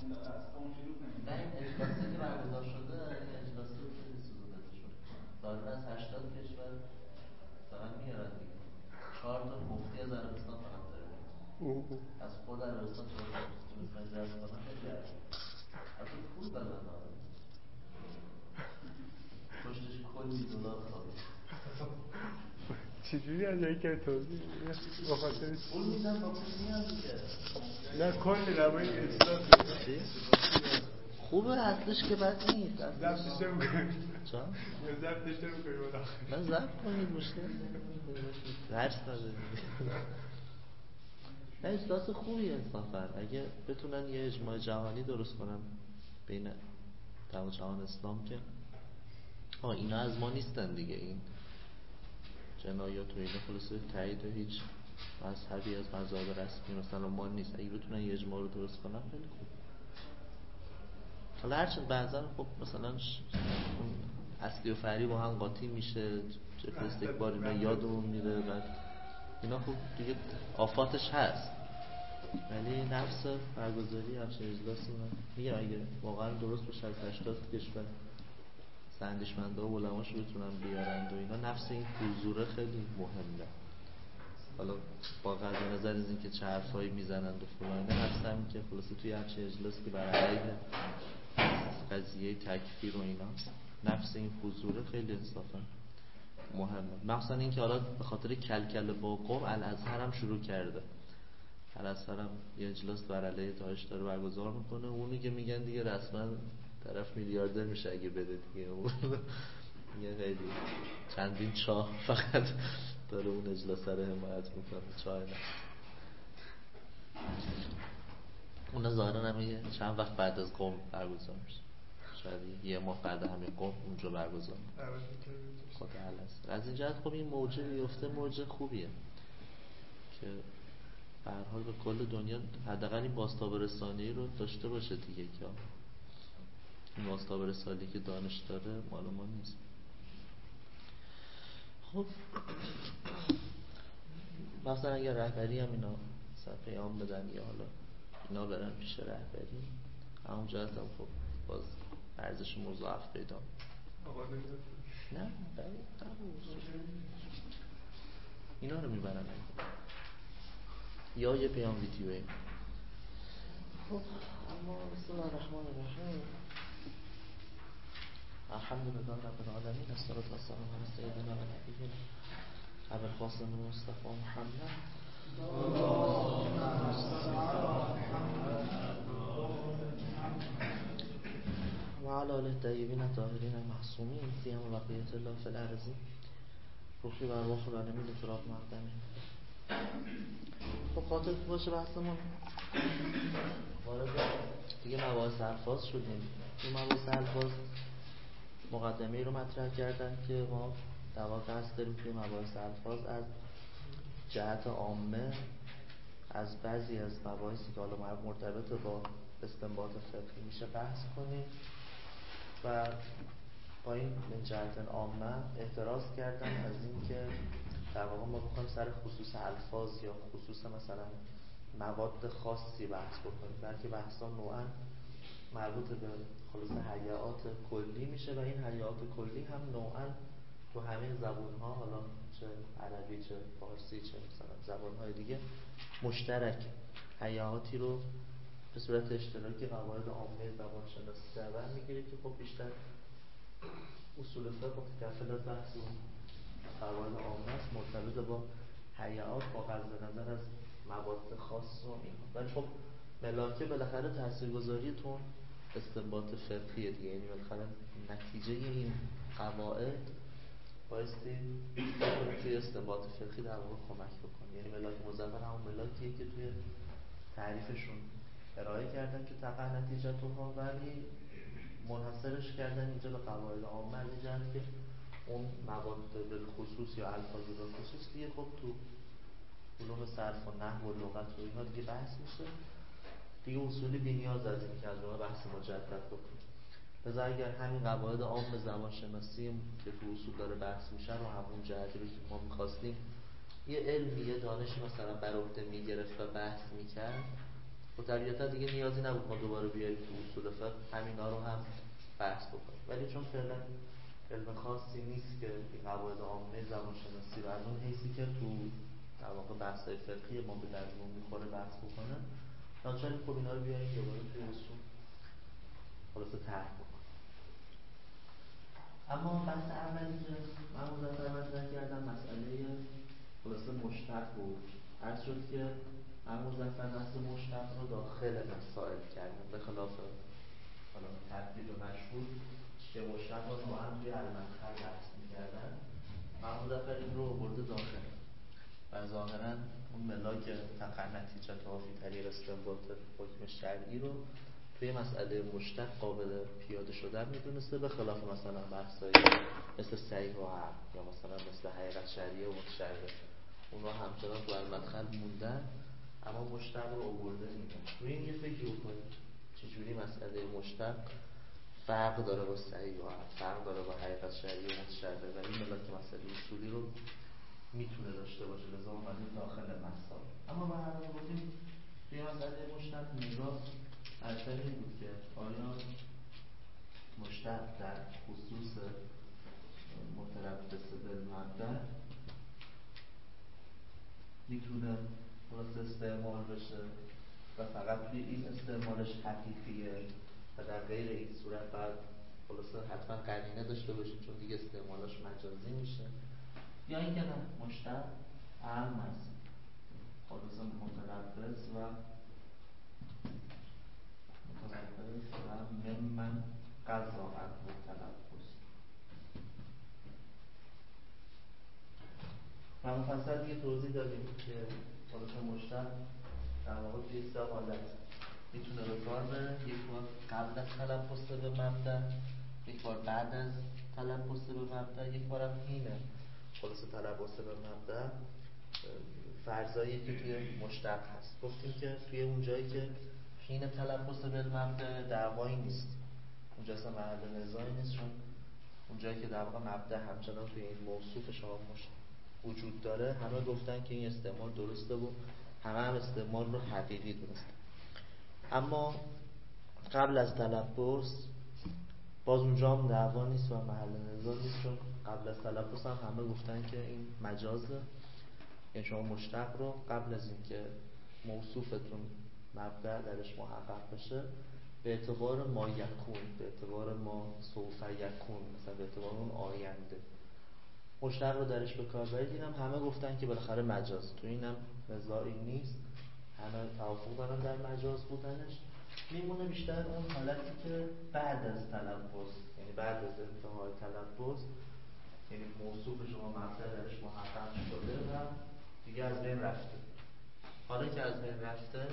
نه این اجلاسی که برگزار شده این اجلاسی رو خیلی سوزونده شد. ظاهرا از 80 کشور فقط میارن دیگه. 4 تا مفتی از عربستان فقط داره. از خود عربستان 4 تا مفتی جذب کنن خیلی عربی. اصلا پول دادن داره. پشتش کلی دلار خوابید. چجوری از این که توضیح بخاطر پول میدن با پول میان دیگه. نه کلی روایی اصلاف چی؟ خوبه اصلش که بد نیست. ضبطش نمی‌کنی؟ چا؟ یا ضبطش نمی‌کنی بالا؟ نه ضبط کنید مشکل درس نداره. نه احساس خوبیه انصافا اگه بتونن یه اجماع جهانی درست کنن بین تمام جهان اسلام که اینا از ما نیستن دیگه، این جنایات و اینا خلاصه تایید هیچ مذهبی از مذاهب رسمی مثلا ما نیست. اگه بتونن یه اجماع رو درست کنن خیلی خوب. حالا هرچند بعضا خب مثلا اون اصلی و فرعی با هم قاطی میشه، جبه استکبار اینا یادمون میره، بعد اینا خب دیگه آفاتش هست. ولی نفس برگزاری همچین اجلاسی من میگم اگه واقعا درست باشه از 80 کشور اندیشمنده و علماشو بتونن بیارند و اینا، نفس این حضوره خیلی مهمه. حالا با قطع نظر از این که چه حرفایی میزنند و فلان، نفس همین که خلاصه توی همچین اجلاسی که برای علیه قضیه تکفیر و اینا، نفس این حضوره خیلی انصافا مهمه. مثلا این که حالا به خاطر کلکل با قوم الازهر هم شروع کرده. الازهر هم یه اجلاس بر علیه داعش داره برگزار میکنه. اونی که میگن دیگه رسما طرف میلیاردر میشه اگه بده دیگه. میگه خیلی چندین چاه فقط داره اون اجلاس رو حمایت میکنه، چاه نه. اون ظاهرا هم چند وقت بعد از قوم برگزار میشه، شاید یه ماه بعد همین قوم اونجا برگزار میکنه. خدا الازهر از این جهت خب این موجه بیفته موجه خوبیه که به هر حال به کل دنیا حداقل این بازتاب رسانه‌ای رو داشته باشه دیگه، که این بازتاب رسانه‌ای که دانش داره مال ما نیست. خب مثلا اگر رهبری هم اینا مثلا پیام بدن یا حالا اینا برن پیش رهبری، همون جهت هم خب باز ارزش مضاعف پیدا نه اینا رو میبرن یا یه پیام ویدیویی. خب اما بسم الله الرحمن الرحیم، الحمدلله رب العالمین، الصلاة والسلام علی سیدنا و نبینا ابوالقاسم مصطفی محمد و علی آله الطیبین الطاهرین المعصومین سیما بقیة الله فی الارض روحی و ارواح العالمین تراب مقدمه. خب خاطرت باشه بحثمون وارد دیگه مباحث الفاظ شدیم. تو مباحث الفاظ مقدمه‌ای رو مطرح کردن که ما در واقع قصد داریم توی مباحث الفاظ از جهت عامه از بعضی از مباحثی که حالا مرتبط با استنباط فقهی میشه بحث کنیم و با این من جهت عامه اعتراض کردن از این که در واقع ما بخوایم سر خصوص الفاظ یا خصوص مثلا مواد خاصی بحث بکنیم، بلکه بحثا نوعا مربوط به خلاص هیئات کلی میشه و این هیئات کلی هم نوعا تو همه زبان‌ها، حالا چه عربی چه فارسی چه مثلا زبان‌های دیگه مشترک هیئاتی رو به صورت اشتراکی قواعد عامه زبان شناسی در بر میگیره که خب بیشتر اصول فقه متکفل از بحث و قواعد عامه است مرتبط با هیئات با قصد نظر از مواد خاص و اینها. ولی خب ملاکه بالاخره تاثیرگذاری تون استنباط فقهیه دیگه، یعنی بالاخره نتیجه این قواعد بایستی توی استنباط فقهی در واقع کمک بکنه. یعنی ملاک مظفر همون ملاکیه که توی تعریفشون ارائه کردن که تقع نتیجتها، ولی منحصرش کردن اینجا به قواعد عامه از این جهت که اون مواد به خصوص یا الفاظ به خصوص دیگه خب تو علوم صرف و نحو و لغت و اینها دیگه بحث میشه دیگه، اصولی بی‌نیاز از این که از اون بحث مجدد بکنیم. لذا اگر همین قواعد عام زبان شناسی که تو اصول داره بحث میشه رو همون جهتی رو که ما می‌خواستیم یه علمی یه دانشی مثلا بر عهده میگرفت و بحث میکرد، و طبیعتا دیگه نیازی نبود ما دوباره بیاییم تو اصول فقه همینا رو هم بحث بکنیم. ولی چون فعلا علم خاصی نیست که این قواعد عامه زبانشناسی رو از اون حیثی که تو در واقع بحث‌های فقهی ما به درمون میخوره بحث بکنه، ناچاریم خب اینا رو بیاییم دوباره توی اصول خلاصه طرح بکنیم. اما بحث اولی که من مزفر مطرح کردم مسئله خلاصه مشتق بود. عرض شد که من مزفر بحث مشتق رو داخل مسائل کردم، به خلاف حالا ترتیب مشهور که مشتق رو با هم توی المدخل بحث می‌کردن. من مزفر این رو برده داخل و ظاهراً اون ملاک تقع نتیجه وافی طریق استنباط حکم شرعی رو توی مسئله مشتق قابل پیاده شدن میدونسته، به خلاف مثلا بحثایی مثل صحیح و عقل یا مثلا مثل حقیقت شرعیه و متشرع، اونها همچنان تو المدخل موندن اما مشتق رو آورده میدن. روی این یه فکر بکنید چجوری مسئله مشتق فرق داره با صحیح و عقل، فرق داره با حقیقت شرعیه و متشرع و این ملاک مسئله اصولی رو میتونه داشته باشه، لذا اومده داخل مسائل. اما به هر حال گفتیم توی مسئله مشتق نگاه اصلا این بود که آیا مشتق در خصوص متلبس بالمبدأ میتونه درست استعمال بشه و فقط توی این استعمالش حقیقیه و در غیر این صورت باید خلاصه حتما قرینه داشته باشیم چون دیگه استعمالش مجازی میشه، یا اینکه نه مشتق عام است خلاصه متلبس و ممن قضا عنه تلبس. و مفصل دیگه توضیح دادیم که خلاصه مشتق در واقع توی سه حالت میتونه به کار بره، یک بار قبل از تلبس به مبدأ، یک بار بعد از تلبس به مبدأ، یک بار هم حینه خلاصه تلبس به مبدأ. فرضایی که توی مشتق هست گفتیم که توی اون جایی که حین تلبس به مبدأ دعوایی نیست، اونجا اصلا محل نزاعی نیست، چون اون جایی که در واقع مبدأ همچنان توی این موصوف شما وجود داره همه گفتن که این استعمال درسته و همه هم استعمال رو حقیقی دونستن. اما قبل از تلبس باز اونجا هم دعوا نیست و محل نزاع نیست، چون قبل از تلبس هم همه گفتن که این مجازه، یعنی شما مشتق رو قبل از اینکه موصوفتون مبدأ درش محقق بشه به اعتبار ما یکون، به اعتبار ما سوف یکون، مثلا به اعتبار اون آینده مشتق رو درش به کار برید. همه گفتن که بالاخره مجاز، تو اینم نزاعی نیست، همه توافق دارن در مجاز بودنش. میمونه بیشتر اون حالتی که بعد از تلبس، یعنی بعد از انتهای تلبس، یعنی موصوف شما مبدأ درش محقق شده و دیگه از بین رفته. حالا که از بین رفته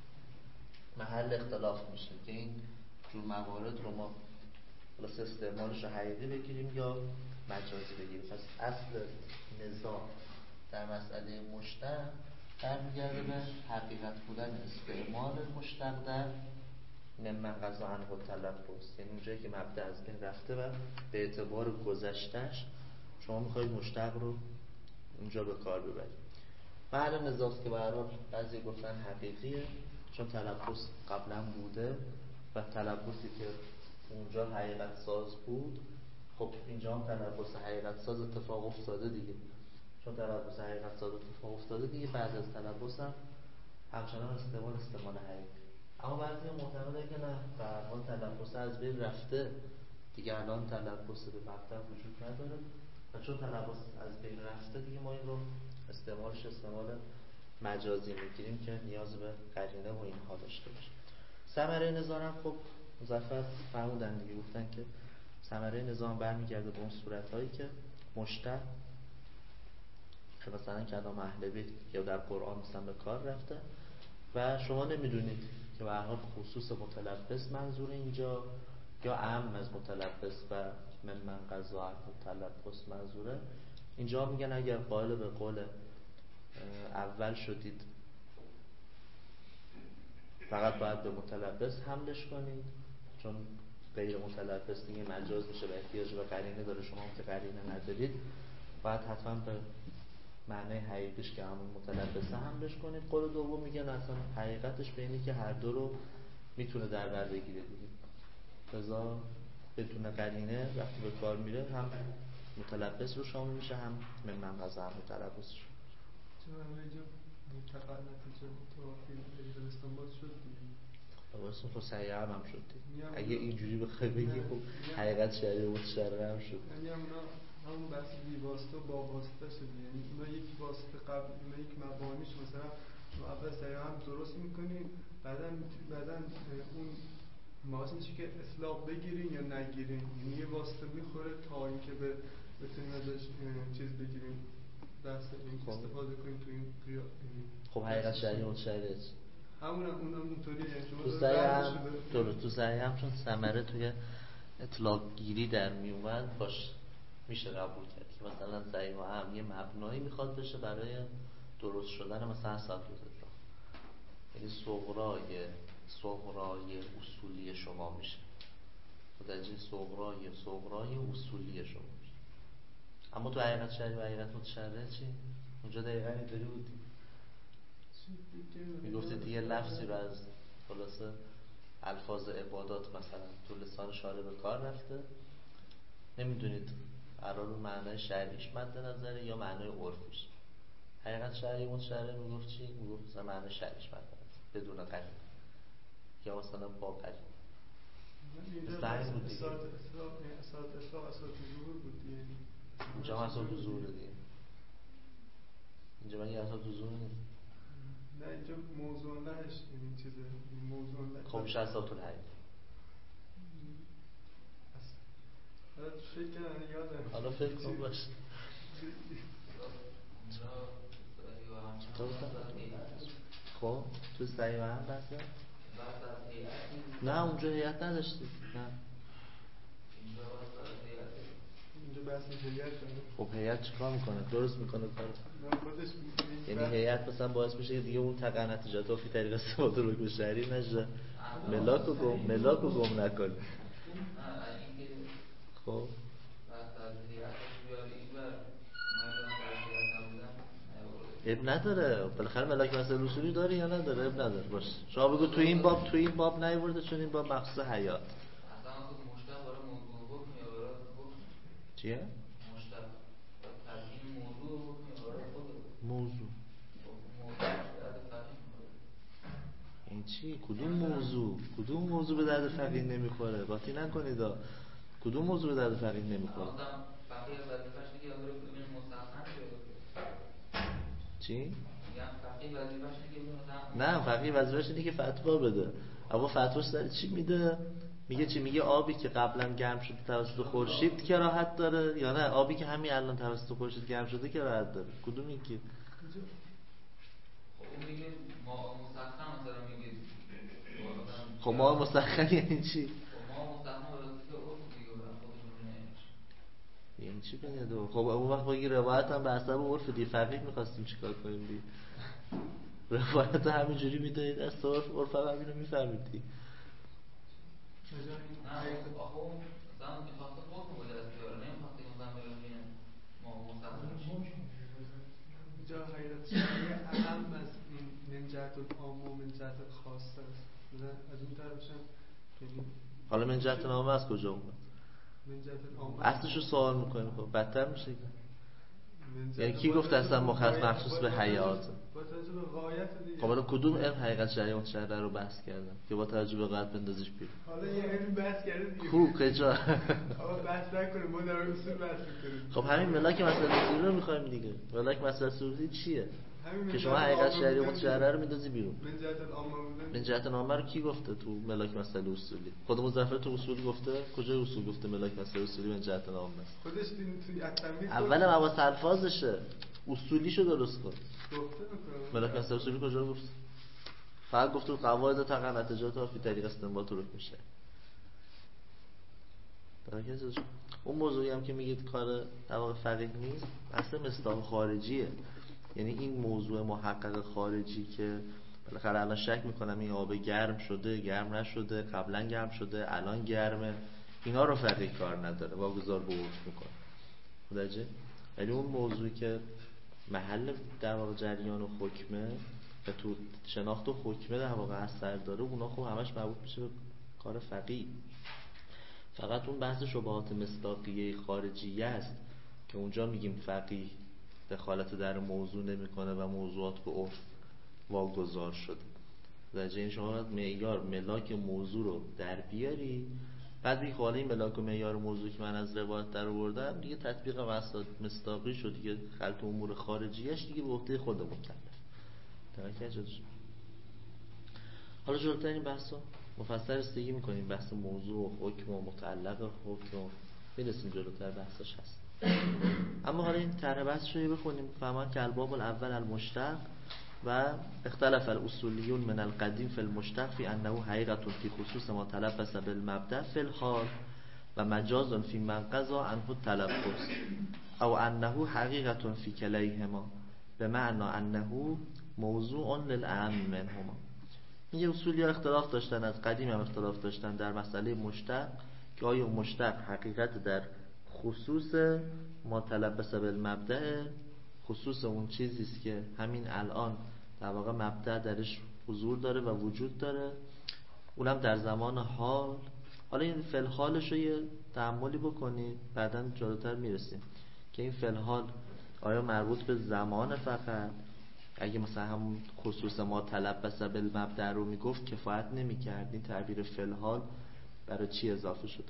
محل اختلاف میشه که این جور موارد رو ما خلاص استعمالش رو حقیقی بگیریم یا مجازی بگیریم. پس اصل نزاع در مسئله مشتق برمیگرده به حقیقت بودن استعمال مشتق در ممن قضا عنه تلبس، یعنی اونجایی که مبدأ از بین رفته و به اعتبار گذشتهش شما میخواید مشتق رو اونجا به کار ببرید. محل نزاعی که به هر حال بعضی گفتن حقیقیه چون تلبس قبلا بوده و تلبسی که اونجا حقیقت ساز بود، خب اینجا هم تلبس حقیقت ساز اتفاق افتاده دیگه، چون تلبس حقیقت ساز اتفاق افتاده دیگه بعد از تلبس هم همچنان استعمال حقیقی. اما بعضی معتقدن که نه، به هر حال تلبس از بین رفته دیگه، الان تلبس به مبدأ وجود نداره و چون تلبس از بین رفته دیگه ما این رو استعمال مجازی میگیریم که نیاز به قرینه و اینها داشته باشه. ثمره نزاع هم خب مظفر فرمودن دیگه، گفتن که ثمره نزاع برمیگرده به اون صورتایی که مشتق که مثلا کلام اهل بیت یا در قرآن مثلا به کار رفته و شما نمیدونید که به هر حال خصوص متلبس منظور اینجا یا عام از متلبس و ممن قضا عنه تلبس منظوره. اینجا میگن اگر قائل به قول اول شدید فقط باید به متلبس حملش کنید، چون غیر متلبس دیگه مجاز میشه و احتیاج به قرینه داره، شما که قرینه ندارید باید حتما به معنای حقیقیش که همون متلبسه هم بهش کنید. قول دوم میگن اصلا حقیقتش به اینه که هر دو رو میتونه در بر بگیره دیگه. لذا بدون قرینه وقتی به کار میره هم متلبس رو شامل میشه هم من غذا هم متلبس شد. چون اینجا منطقه نتیجه تو استانبول شد دیگه. واسه تو سریع هم شد دیگه. اگه اینجوری بخوای بگی خب حقیقت شریع متشرع هم شد. یعنی همون بحث بی واسطه با واسطه شد. یعنی اونا یک واسطه قبل، اونا یک مبانیش مثلا شما اول سریع هم درست میکنین، بعدن اون ماسه میشه که اصلاح بگیرین یا نگیرین. یعنی یه واسطه میخوره تا اینکه بتونین ازش چیز بگیرین، دست این استفاده کنین تو این قیام. خب حقیقت شریع متشرع اونم اونطوریه. تو سعی هم چون ثمره توی اطلاق گیری در میومد باش میشه قبول کرد که مثلا سعی و هم یه مبنایی میخواد بشه برای درست شدن مثلا سطح اطلاق، یعنی صغرای اصولی شما میشه متوجه صغرای اصولی شما میشه. اما تو حقیقت شریع و حقیقت متشرع چی؟ اونجا دقیقا اینطوری بودی میگفته دیگه لفظی رو از خلاصه الفاظ عبادات مثلا تو لسان شارع به کار رفته، نمیدونید قرار رو معنای شرعیش مد نظره یا معنای عرفیش. حقیقت شرعی متشرع میگفت چی؟ میگفت مثلا معنای شرعیش مد نظره بدون قرینه یا مثلا با قرینه. مثلا بود دیگه اصلاح ظهور بود دیگه. اینجا هم اصلاح ظهور دیگه. اینجا من یه اصلاح ظهور نیست. نه اینجا موضوع نهش این چیزه، موضوع نه. خب میشه اصلاح طول حقیقت. حالا فکر کن باش. خب تو سعی و هم بحثه؟ نه اونجا هیئت نداشتی. نه اینجا بحث هیئت داره. خب هیئت چیکار میکنه؟ درست میکنه کارو. یعنی هیئت مثلا باعث میشه دیگه اون تقع نتیجات رو فی طریق استفاده رو به شهری نشه، ملاک و گم نکنه. خب اب نداره، بالاخره ملاک مسئله اصولی داری یا نداره؟ اب نداره. باش شما بگو تو این باب نیورده چون این باب مخصوص حیات. چیه؟ موضوع این چی؟ کدوم موضوع به درد فقیه نمیخوره؟ باطی نکنید کدوم موضوع به درد فقیه نمیخوره؟ چی؟ نه فقیه وظیفه‌ش اینه که فتوا بده. اما فتواش سر چی میده؟ میگه چی؟ میگه آبی که قبلا گرم شده توسط خورشید کراهت داره یا نه آبی که همین الان توسط خورشید گرم شده کراهت داره؟ کدوم یکی؟ میگه ما مسخن مثلا میگه خب ما مسخن یعنی چی؟ ما مسخن واسه اون دیگه خودمون نه یعنی چی بنده؟ خب اون وقت بگی روایت هم به حسب عرف دی فقیه می‌خواستیم چیکار کنیم دی؟ روایت همینجوری میدادید از عرف هم اینو میفهمیدی. نه آخه اون مثلا می‌خواد حکم بده از دیاره نمی‌خواد مثلا بگه ما مسخن جا حیرت شریعه اهم از این من جهت العام و من جهت الخاصه است. مثلا از اون طرفش هم حالا من جهت العام از کجا اومد؟ من جهت العام اصلشو سوال میکنیم. خب بدتر میشه. یعنی کی گفت اصلا مخصوص به حیات؟ با توجه به غایت دیگه. خب حالا کدوم علم حقیقت شریعه متشرع رو بحث کردن که با توجه به غایت بندازیش بیرون؟ حالا یه علم بحث کرده دیگه. خوب کجا؟ آقا بحث نکنیم، ما در اصول بحث می‌کنیم. خب همین ملاک مسئله اصولی رو می‌خوایم دیگه. ملاک مسئله اصولی چیه؟ که شما حقیقت شریعه متشرع رو میندازی بیرون. من جهت العامه رو کی گفته تو ملاک مسئله اصولی؟ خود مظفر تو اصول گفته؟ کجا اصول گفته ملاک مسئله اصولی من جهت العامه است؟ خودش توی التمهید اول مباحث الفاظشه. اصولیشو درست کن. گفته می‌کنه. ملاک مسئله اصولی کجا گفت؟ فقط گفت تو قواعد تقع نتیجات فی طریق استنباط رو میشه. اون موضوعی هم که میگید کار در واقع فقیه نیست اصلا مصداق خارجیه. یعنی این موضوع محقق خارجی که بالاخره الان شک میکنم این آب گرم شده گرم نشده قبلا گرم شده الان گرمه، اینا رو فقیه کار نداره واگذار به عرف میکنه. متوجه؟ یعنی اون موضوعی که محل در واقع جریان و حکمه و تو شناخت و حکمه در واقع اثر داره، اونا خب همش مربوط میشه به کار فقیه. فقط اون بحث شبهات مصداقیه خارجیه است که اونجا میگیم فقیه دخالت در موضوع نمیکنه و موضوعات به عرف واگذار شده. درجه این شما معیار ملاک موضوع رو در بیاری، بعد این خاله این ملاک و معیار موضوع که من از روایت در آوردم دیگه تطبیق مصداقی شد دیگه، خلط امور خارجیش دیگه به عهده خود مکلف. درک شد. حالا جلوتر این بحثو مفصل استگی میکنیم، بحث موضوع و حکم و متعلق حکم و میرسیم جلوتر بحثش هست. اما حالا این طرح بحث رو بخونیم. فهمان که الباب الاول المشتق و اختلف الاصولیون من القدیم فی المشتق فی انه حقیقت فی خصوص ما تلبس بالمبدأ فی الحال و مجاز فی من قضا عنه التلبس او انه حقیقت فی کلیهما بمعنی انه موضوع للاعم منهما. این اصولی ها اختلاف داشتن، از قدیم هم اختلاف داشتن در مسئله مشتق که آیا مشتق حقیقت در خصوص ما تلبس بالمبدأ، خصوص اون چیزیست که همین الان در واقع مبدأ درش حضور داره و وجود داره، اونم در زمان حال. حالا این فعل حالش رو یه تأملی بکنید، بعداً جلوتر میرسیم که این فعل حال آیا مربوط به زمان فقط، اگه مثلا همون خصوص ما تلبس بالمبدأ رو میگفت کفایت نمیکرد، این تعبیر فعل حال برای چی اضافه شد؟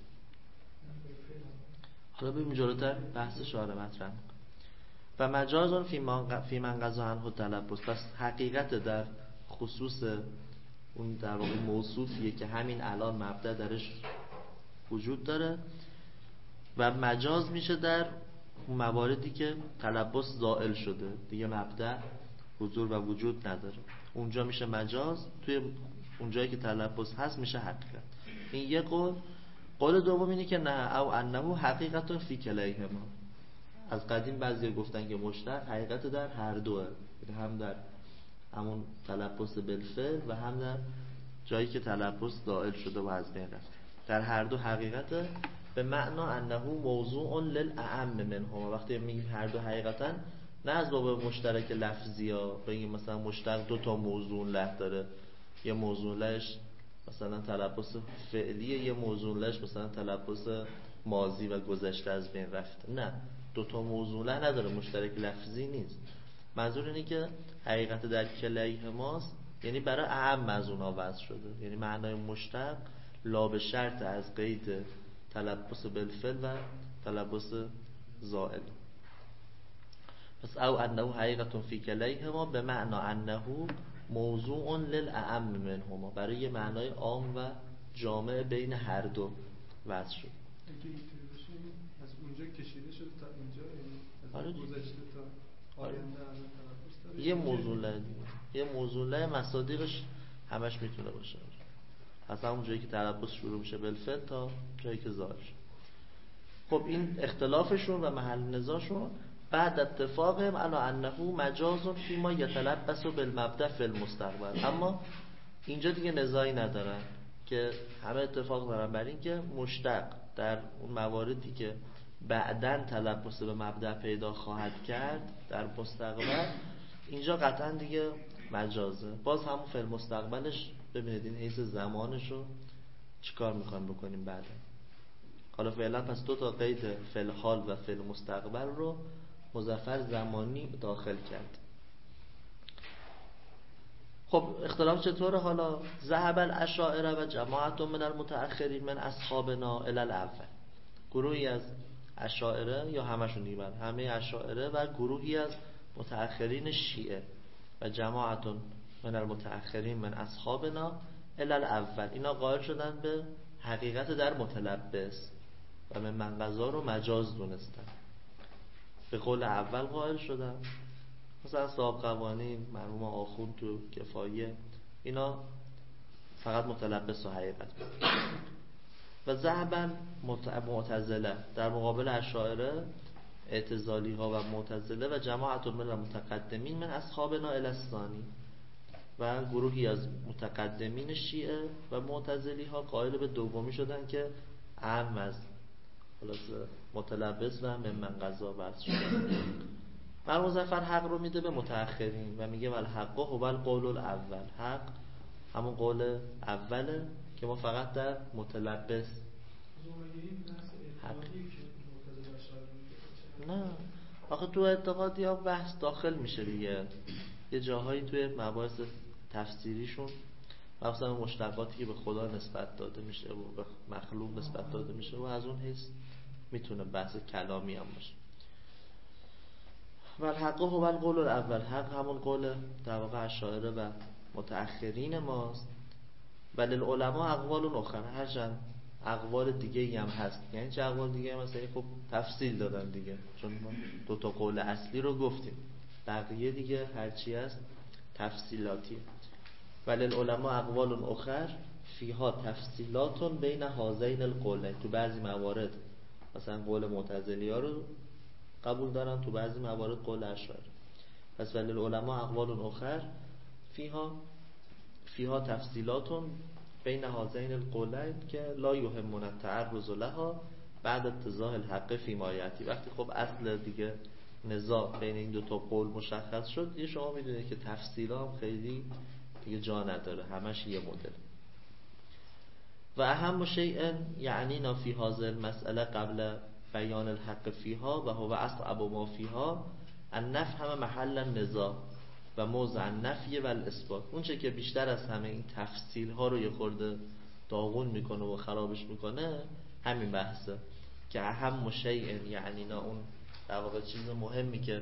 حالا بریم جلوتر بحث شارع مطرح و مجازون فی من قضا عنه التلبس. پس حقیقت در خصوص اون در واقع موصوفیه که همین الان مبدأ درش وجود داره و مجاز میشه در مواردی که تلبس زائل شده دیگه، مبدأ حضور و وجود نداره، اونجا میشه مجاز، توی اونجایی که تلبس هست میشه حقیقت. این یه قول. قول دوم اینه که نه او انه حقیقت فی کلیهما. از قدیم بعضی گفتن که مشتق حقیقت در هر دوه، هم در همون تلبس بالفعل و هم در جایی که تلبس زائل شده و از بین رفته، در هر دو حقیقت به معنا انه موضوع للاعم منهما. وقتی میگیم هر دو حقیقتا، نه از باب مشترک لفظی ها بگیم مثلا مشتق دو تا موضوع له داره، یه موضوع لهش مثلا تلبس فعلیه، یه موضوع لهش مثلا تلبس ماضی و گذشته از بین رفته. نه، دو تا موضوع له نداره، مشترک لفظی نیست. منظور اینه که حقیقت در کلیه ماست، یعنی برای اعم از اونها وضع شده، یعنی معنای مشتق لا به شرط از قید تلبس بالفعل و تلبس زائل. پس او انه حقیقت فی کلیهما به معنی انه موضوع للاعم منهما، برای یه معنای عام و جامع بین هر دو وضع شد. اگه اینطوری باشه از اونجا کشیده شده تا اینجا، یعنی از گذشته تا آینده تلبس داره. یه موضوع له مصادیقش همش میتونه باشه، از همون جایی که تلبس شروع میشه بالفعل تا جایی که زائل شد. خب این اختلافشون و محل نزاعشون بعد اتفاقهم علی انه مجاز فی ما یتلبس بالمبدأ فی المستقبل. اما اینجا دیگه نزاعی ندارن که همه اتفاق دارن بر این که مشتق در اون مواردی که بعداً تلبس به مبدأ پیدا خواهد کرد در مستقبل، اینجا قطعا دیگه مجازه. باز همون فی المستقبلش ببینید این حیث زمانش رو چیکار میخوایم بکنیم بعدا. حالا فعلا پس دو تا قید فی الحال و فی المستقبل رو مظفر زمانی داخل کرد. خب اختلاف چطوره؟ حالا ذهب الاشاعره و جماعت من المتأخرین من اصحابنا الی الاول. گروهی از اشاعره یا همشون دیگه، همه اشاعره و گروهی از متأخرین شیعه و جماعت من المتأخرین من اصحابنا الی الاول، اینا قائل شدن به حقیقت در متلبس و من قضا رو مجاز دونستن. به قول اول قائل شدن، مثلا صاحب قوانین، مرحوم آخوند تو کفایه، اینا فقط متلبس و حقیقت بود. و ذهبا معتزله در مقابل اشاعره، اعتزالی ها و معتزله و جماعت من المتقدمین من اصحابنا الی الثانی و گروهی از متقدمین شیعه و معتزلی ها قائل به دومی شدن که اعم از خلاص متلبس و من قضا وضع شدن. مرحوم مظفر حق رو میده به متأخرین و میگه والحق هو القول الاول. حق همون قول اوله که ما فقط در متلبس حق. نه آخه تو اعتقادی ها بحث داخل میشه دیگه، یه جاهایی توی مباحث تفسیریشون مثلا مشتقاتی که به خدا نسبت داده میشه و به مخلوق نسبت داده میشه و از اون حیث میتونه بحث کلامی هم باشه. والحق هو القول الاول. حق همون قول در واقع اشاعره و متأخرین ماست. ولی العلماء اقوال اخر، هرچند اقوال دیگه ای هم هست. یعنی چه اقوال دیگه؟ مثلا خب تفصیل دادن دیگه، چون ما دو تا قول اصلی رو گفتیم، بقیه دیگه هرچی هست تفصیلاتیه. ولی العلماء اقوال اخر فیها تفصیلات بین هذین القولین. تو بعضی موارد مثلا قول معتزلی‌ها رو قبول دارن، تو بعضی موارد قول اشاعره. پس ولی العلماء اقوال اخر فیها تفصیلات بین هذین القولین که لا یهمون التعرض لها بعد اتضاح الحق فی ما یأتی. وقتی خب اصل دیگه نزاع بین این دو تا قول مشخص شد، دیگه شما میدونید که تفصیلا هم خیلی دیگه جا نداره، همش یه مدل. و اهم شیء یعنینا فی هذه المسأله قبل بیان الحق فیها و هو اصعب ما فیها ان نفهم محل النزاع و موضع النفی و الاثبات. اون چه که بیشتر از همه این تفصیل ها رو یه خورده داغون میکنه و خرابش میکنه همین بحثه که اهم شیء یعنینا، اون در واقع چیز مهمی که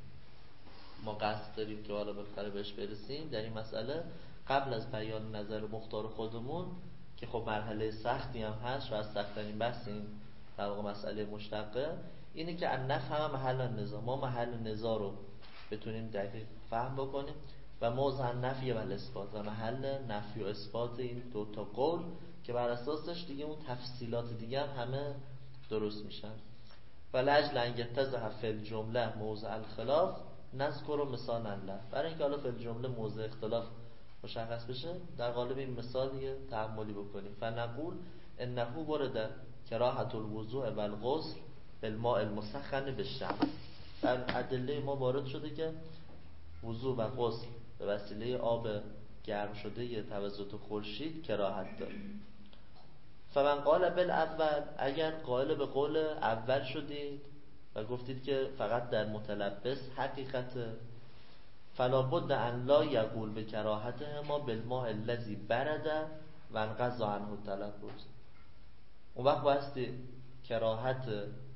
ما قصد داریم که حالا بالاخره بهش برسیم در این مسئله قبل از بیان نظر مختار خودمون که خب مرحله سختی هم هست و از سخت‌ترین بحث این در واقع مسئله مشتقه، اینه که ان نفهم محل النزاع، ما محل نزاع رو بتونیم دقیق فهم بکنیم و موضع نفی و اثبات و محل نفی و اثبات این دو تا قول که بر اساسش دیگه اون تفصیلات دیگه هم همه درست میشن. ولأجل ان یتضح فی الجمله موضع الخلاف نذکر مثال الله. برای اینکه حالا فی الجمله موضع اختلاف مشخص بشه در قالب این مثال یه تأملی بکنیم. فنقول انه ورد کراهة الوضوء و الغسل بالماء المسخن بالشمس. در ادله ما وارد شده که وضوء و غسل به وسیله آب گرم شده توسط خورشید کراهت داره. فمن قال بالاول، اگر قائل به قول اول شدید و گفتید که فقط در متلبس حقیقته، فلا بد ان لا یقول به کراهته ما بالماء الذی برد و انقضى عنه التلبس. اون وقت بایستی کراهت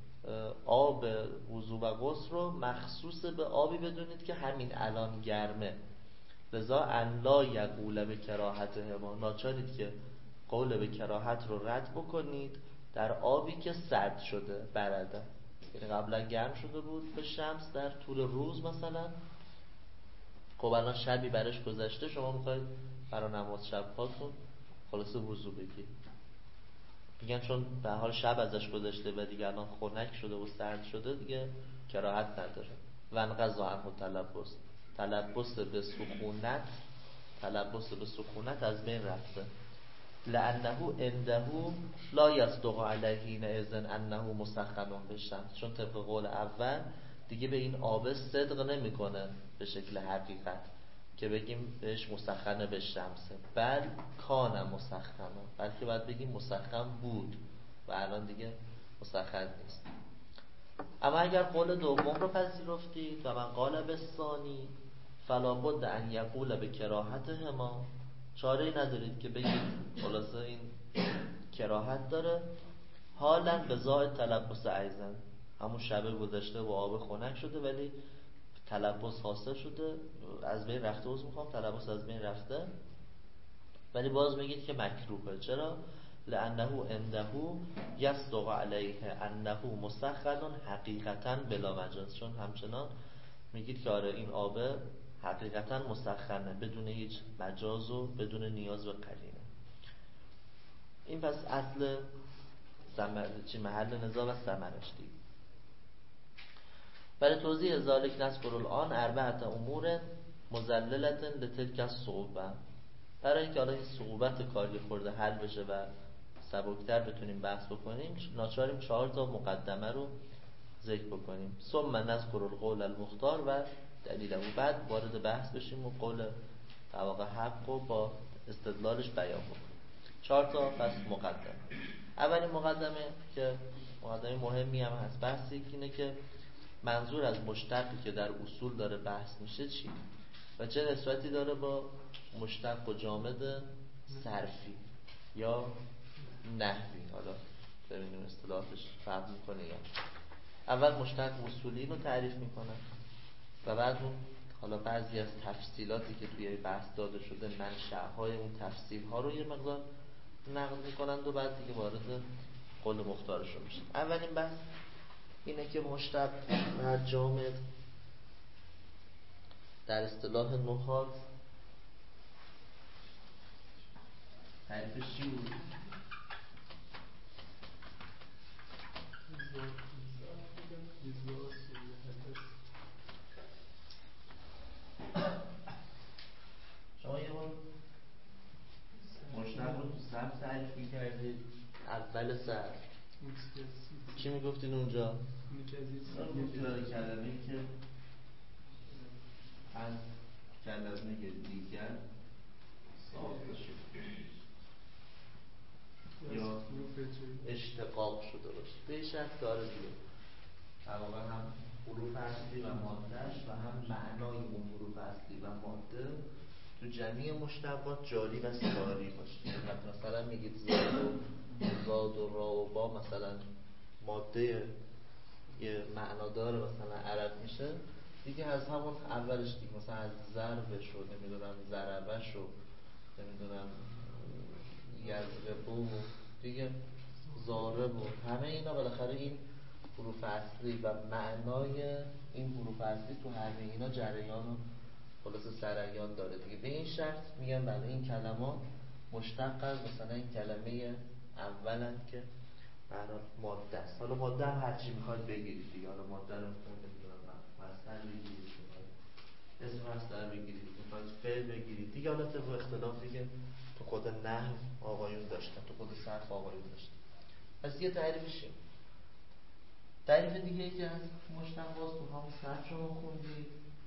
آب وضو و غسل رو مخصوص به آبی بدونید که همین الان گرمه. لذا ان لا یقول به کراهته ما، ناچارید که قول به کراهت رو رد بکنید در آبی که سرد شده، برده، یعنی قبلا گرم شده بود به شمس در طول روز مثلا، خب الان شبی برش گذشته، شما میخواید برای نماز شب هاتون خلاصه وضو بگیرید. میگن چون به حال شب ازش گذشته و دیگه الان خنک شده و سرد شده دیگه کراهت نداره. و انقضى عنه التلبس، تلبس به سخونت از بین رفته. لانه عنده لا یصدق علیه اذن انه مسخن بالشمس، چون طبق قول اول دیگه به این آب صدق نمیکنه به شکل حقیقت که بگیم بهش مسخن به شمسه، بل کان مسخن، بلکه باید بگیم مسخن بود و الان دیگه مسخن نیست. اما اگر قول دوم رو پذیرفتید و من قال بالثانی فلا بد ان یقول به کراهتهما، چاره‌ای ندارید که بگید خلاصه این کراهت داره، حالا به زائد تلبس ایضا، همون شب گذشته و آب خنک شده ولی تلبس حاصل شده، از بین رفته، تلبس از بین رفته، ولی باز میگید که مکروهه. چرا؟ لانه عنده یصدق علیه انه مسخن حقیقتا بلا مجاز، چون همچنان میگید که آره این آب حقیقتا مسخنه بدون هیچ مجاز و بدون نیاز به قرینه. این پس اصل محل نزاع و ثمرش دید. برای توضیح ذالک نذکر الان اربعه امور مذللة لتلک الصعوبه. برای اینکه حالا این صعوبت کاری خورده حل بشه و سبکتر بتونیم بحث بکنیم، ناچاریم 4 تا مقدمه رو ذکر بکنیم. ثم نذکر القول المختار و دلیله، و بعد وارد بحث بشیم و قول در واقع حق رو با استدلالش بیان بکنیم. 4 تا پس مقدمه. اولین مقدمه که مقدمه مهمی هم هست بحثی اینه که منظور از مشتقی که در اصول داره بحث میشه چیه و چه نسبتی داره با مشتق و جامد صرفی یا نحوی. حالا ببینیم اصطلاحش فرق میکنه یا اول مشتق اصولی رو تعریف میکنه و بعد اون حالا بعضی از تفصیلاتی که توی بحث داده شده منشأهای اون تفصیل ها رو یه مقدار نقل میکنند و بعد دیگه وارد قول مختارشون میشه. اولین بحث اینه که مشتق و جامد در اصطلاح نحات تعریفش چی بود؟ شما یه بار مشتق رو تو صرف تعریف می‌کردید. اول صرف چی میگفتین اونجا؟ میگفتین برای کلمه‌ای که از کلمه دیگر ساخته شده یا اشتقاق شده باشه. به شرط داره دیگه در واقع هم حروف اصلی و مادهش و هم معنای اون حروف اصلی و ماده تو جمعی مشتقات جاری و ساری باشه. مثلا میگید زاد و را و با مثلا ماده یه معنادار مثلا عرب میشه دیگه از همون اولش دیگه مثلا از ضربش رو نمیدونم ضربش رو نمیدونم یضربو دیگه ضارب و همه اینا بالاخره این حروف اصلی و معنای این حروف اصلی تو همه اینا جریان و خلاصه سریان داره دیگه. به این شرط میگن بله این کلمات مشتق از مثلا این کلمه اولا که برای ماده است. حالا ماده هم هرچی میخواید بگیرید دیگه. حالا ماده رو نمیدونم مصدر بگیرید، اسم مصدر بگیرید، میخواید فعل بگیرید دیگه. حالا طبق اختلافی که تو خود نحو آقایون داشتن، تو خود صرف آقایون داشتن. پس یه تعریفش تعریف دیگه ای که از مشتق باز تو همون صرف شما خوندید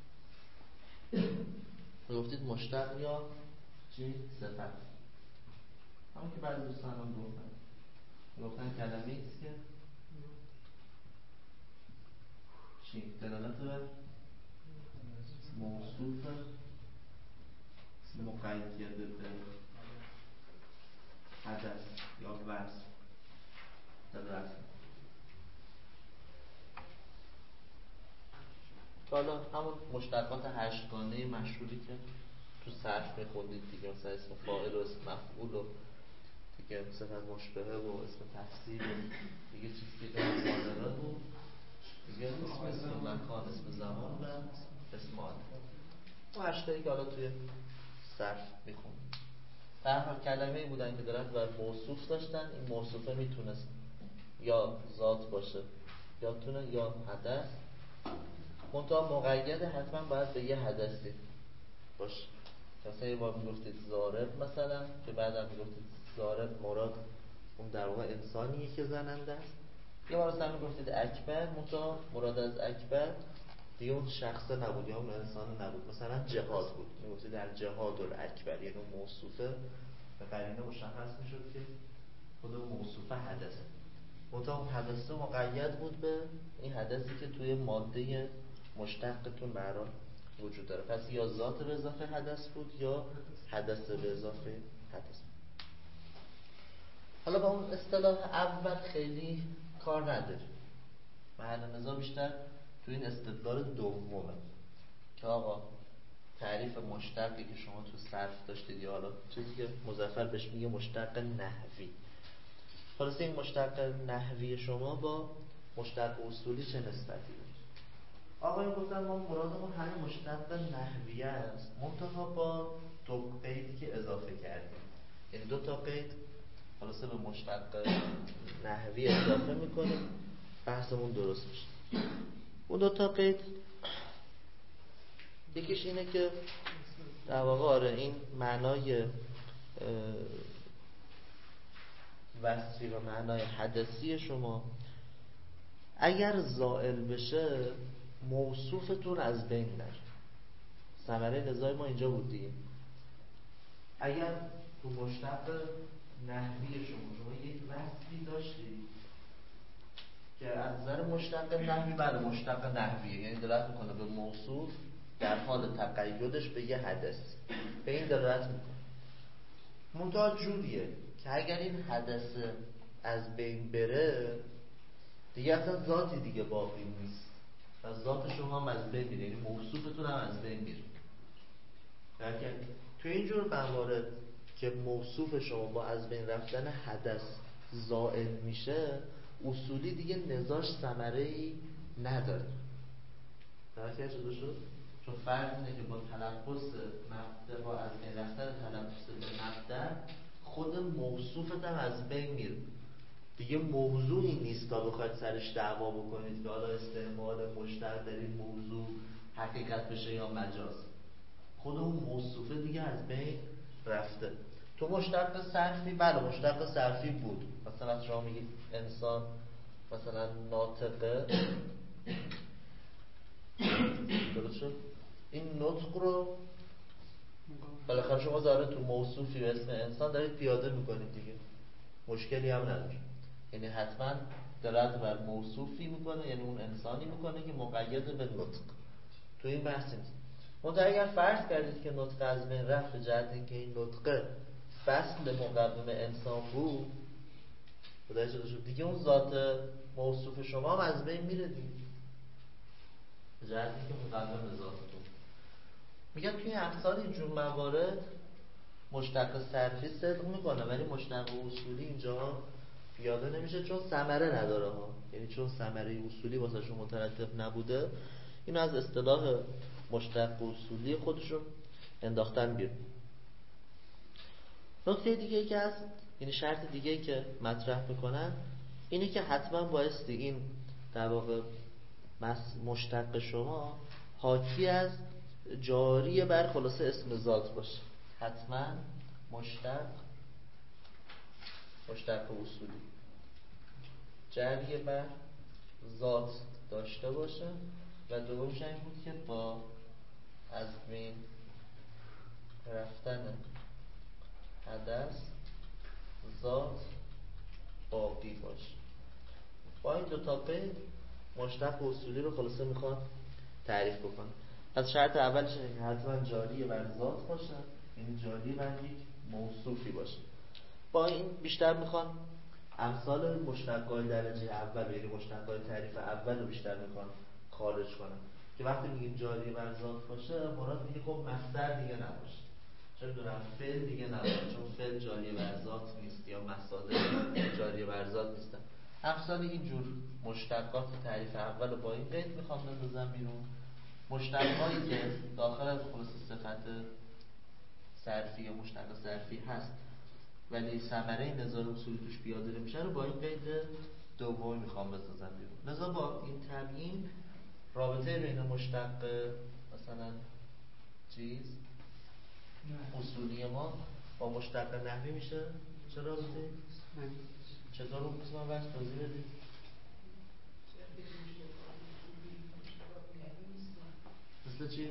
گفتید مشتق یا چی؟ صفت. همون که بعضی دوستان هم گفتن کلمه ایست که چی؟ دلالت بر موصوف مقید به حدث یا وصف دلالت. حالا همون مشتقات 8گانه مشهوری که تو صرف میخوندید دیگه، مثلا اسم فاعل و اسم مفعول و دیگه صفت مشبهه و اسم تفسیر و دیگه چیزی که مادره و دیگه اسم مکان، اسم زمان و اسم آدم و 8تایی که حالا توی صرف میخوندید. در هر کلمه‌ای بودن که دارن بر موصوف داشتن. این موصوفه میتونست یا ذات باشه یا حدث، منتها مقید حتما باید به یه حدثی باشه. مثلا یه بار میگفتید ضارب مثلا که بعدم میگفتید ضارب مراد اون در واقع انسانیه که زننده است. یه بار مثلا میگفتید اکبر، منتها مراد از اکبر دیگه اون شخص نبود یا اون انسان نبود، مثلا جهاد بود، میگفتید در جهاد الاکبر، یعنی اون موصوفه به قرینه مشخص میشد که خود اون موصوفه حدثه، منتها اون حدثه مقید بود به این حدثی که توی ماده مشتقتون برای وجود داره. پس یا ذات به اضافه حدث بود یا حدث به اضافه حدث. حالا با اون اصطلاح اول خیلی کار نداریم. محل نزاع بیشتر تو این استدلال دومه که آقا تعریف مشتقی که شما تو صرف داشتید یا حالا چیزی که مظفر بهش میگه مشتق نحوی، خلاص این مشتق نحوی شما با مشتق اصولی چه نسبتی داره؟ آقایون گفتن ما مرادمون همین مشتق نحویه است، منتها با دو قیدی که اضافه کردیم. یعنی 2 تا قید خلاص به مشتق نحوی اضافه میکنیم بحثمون درست میشه. اون 2 تا قید یکیش اینه که در واقع این معنای وصفی و معنای حدثی شما اگر زائل بشه موصوفتون از بین نره. ثمره نزاع ما اینجا بود دیگه. اگر تو مشتق نحوی شما یک وصفی داشتید که از نظر مشتق نحوی بله مشتق نحویه، یعنی دلالت میکنه به موصوف در حال تقیدش به یه حدث، به این دلالت میکنه. منتها جوریه که اگر این حدث از بین بره دیگه اصلا ذاتی دیگه باقی نیست و ذات شما هم از بین میره، یعنی موصوفتون هم از بین میره. تو اینجور موارد که موصوف شما با از بین رفتن حدث زائل میشه، اصولی دیگه نزاعش ثمره‌ای نداره. درسته چطور شد؟ چون فرض اینه که با تلفظ مبدا، با از بین رفتن تلفظ به مبدا خود موصوفت هم از بین میره. دیگه موضوعی نیست تا بخواید سرش دعوا بکنید که حالا استعمال مشتق در این موضوع حقیقت بشه یا مجاز. خود اون موصوفه دیگه از بین رفته. تو مشتق صرفی بله مشتق صرفی بود، مثلا شما میگید انسان مثلا ناطقه، درست شد؟ این نطق رو بالاخره شما ظاهرا تو موصوفی به اسم انسان دارید پیاده میکنید دیگه، مشکلی هم نداره. یعنی حتما دلالت بر موصوفی میکنه، یعنی اون انسانی میکنه که مقید به نطق. تو این بحث نیست. منتها اگر فرض کردید که نطق از بین رفت به جهت اینکه این نطق فصل مقوم انسان بود، خدای شده شد دیگه اون ذات موصوف شما هم از بین میره دیگه، به جهت اینکه مقوم ذاتتون. میگم توی امثال اینجور موارد مشتق صرفی صدق میکنه ولی مشتق اصولی اینجا پیاده نمیشه چون ثمره نداره ها، یعنی چون ثمره اصولی واسه شما مترتب نبوده اینو از اصطلاح مشتق اصولی خودشون انداختن بیرون. نکته دیگه که هست، یعنی شرط دیگه که مطرح میکنن اینه که حتما بایستی این در واقع مشتق شما حاکی از جاری بر خلاصه اسم ذات باشه. حتما مشتق اصولی جاری بر ذات داشته باشه و دومش این بود که با از بین رفتن حدث ذات باقی باشه. با این دو تا قید مشتق اصولی رو خلاصه میخواد تعریف بکنه. از شرط اولش اینه که حتما جاری بر ذات باشه، یعنی جاری بر یک موصوفی باشه. با این بیشتر میخوان امثال مشتقای درجه اول، یعنی مشتقای تعریف اول رو بیشتر میخوان خارج کنن که وقتی میگیم جاری بر ذات باشه مراد میگه خب مصدر دیگه نباشه، چون دارم فعل دیگه نباشه، چون فعل جاری بر ذات نیست یا مصادر جاری بر ذات نیستن. امثال اینجور مشتقات تعریف اول رو با این قید میخوام بندازم بیرون. مشتقایی که داخل از خلاص صفت صرفی یا مشتق صرفی هست ولی ثمره نظار اصولی توش پیاده نمیشه رو با این قید دومی میخوام بسازم بیرون. لذا با این تبیین رابطه بین مشتق مثلا چیز اصولی ما با مشتق نحوی میشه چه رابطه؟ چطور اون قسم هم بحث توضیح بدید؟ مثل چی؟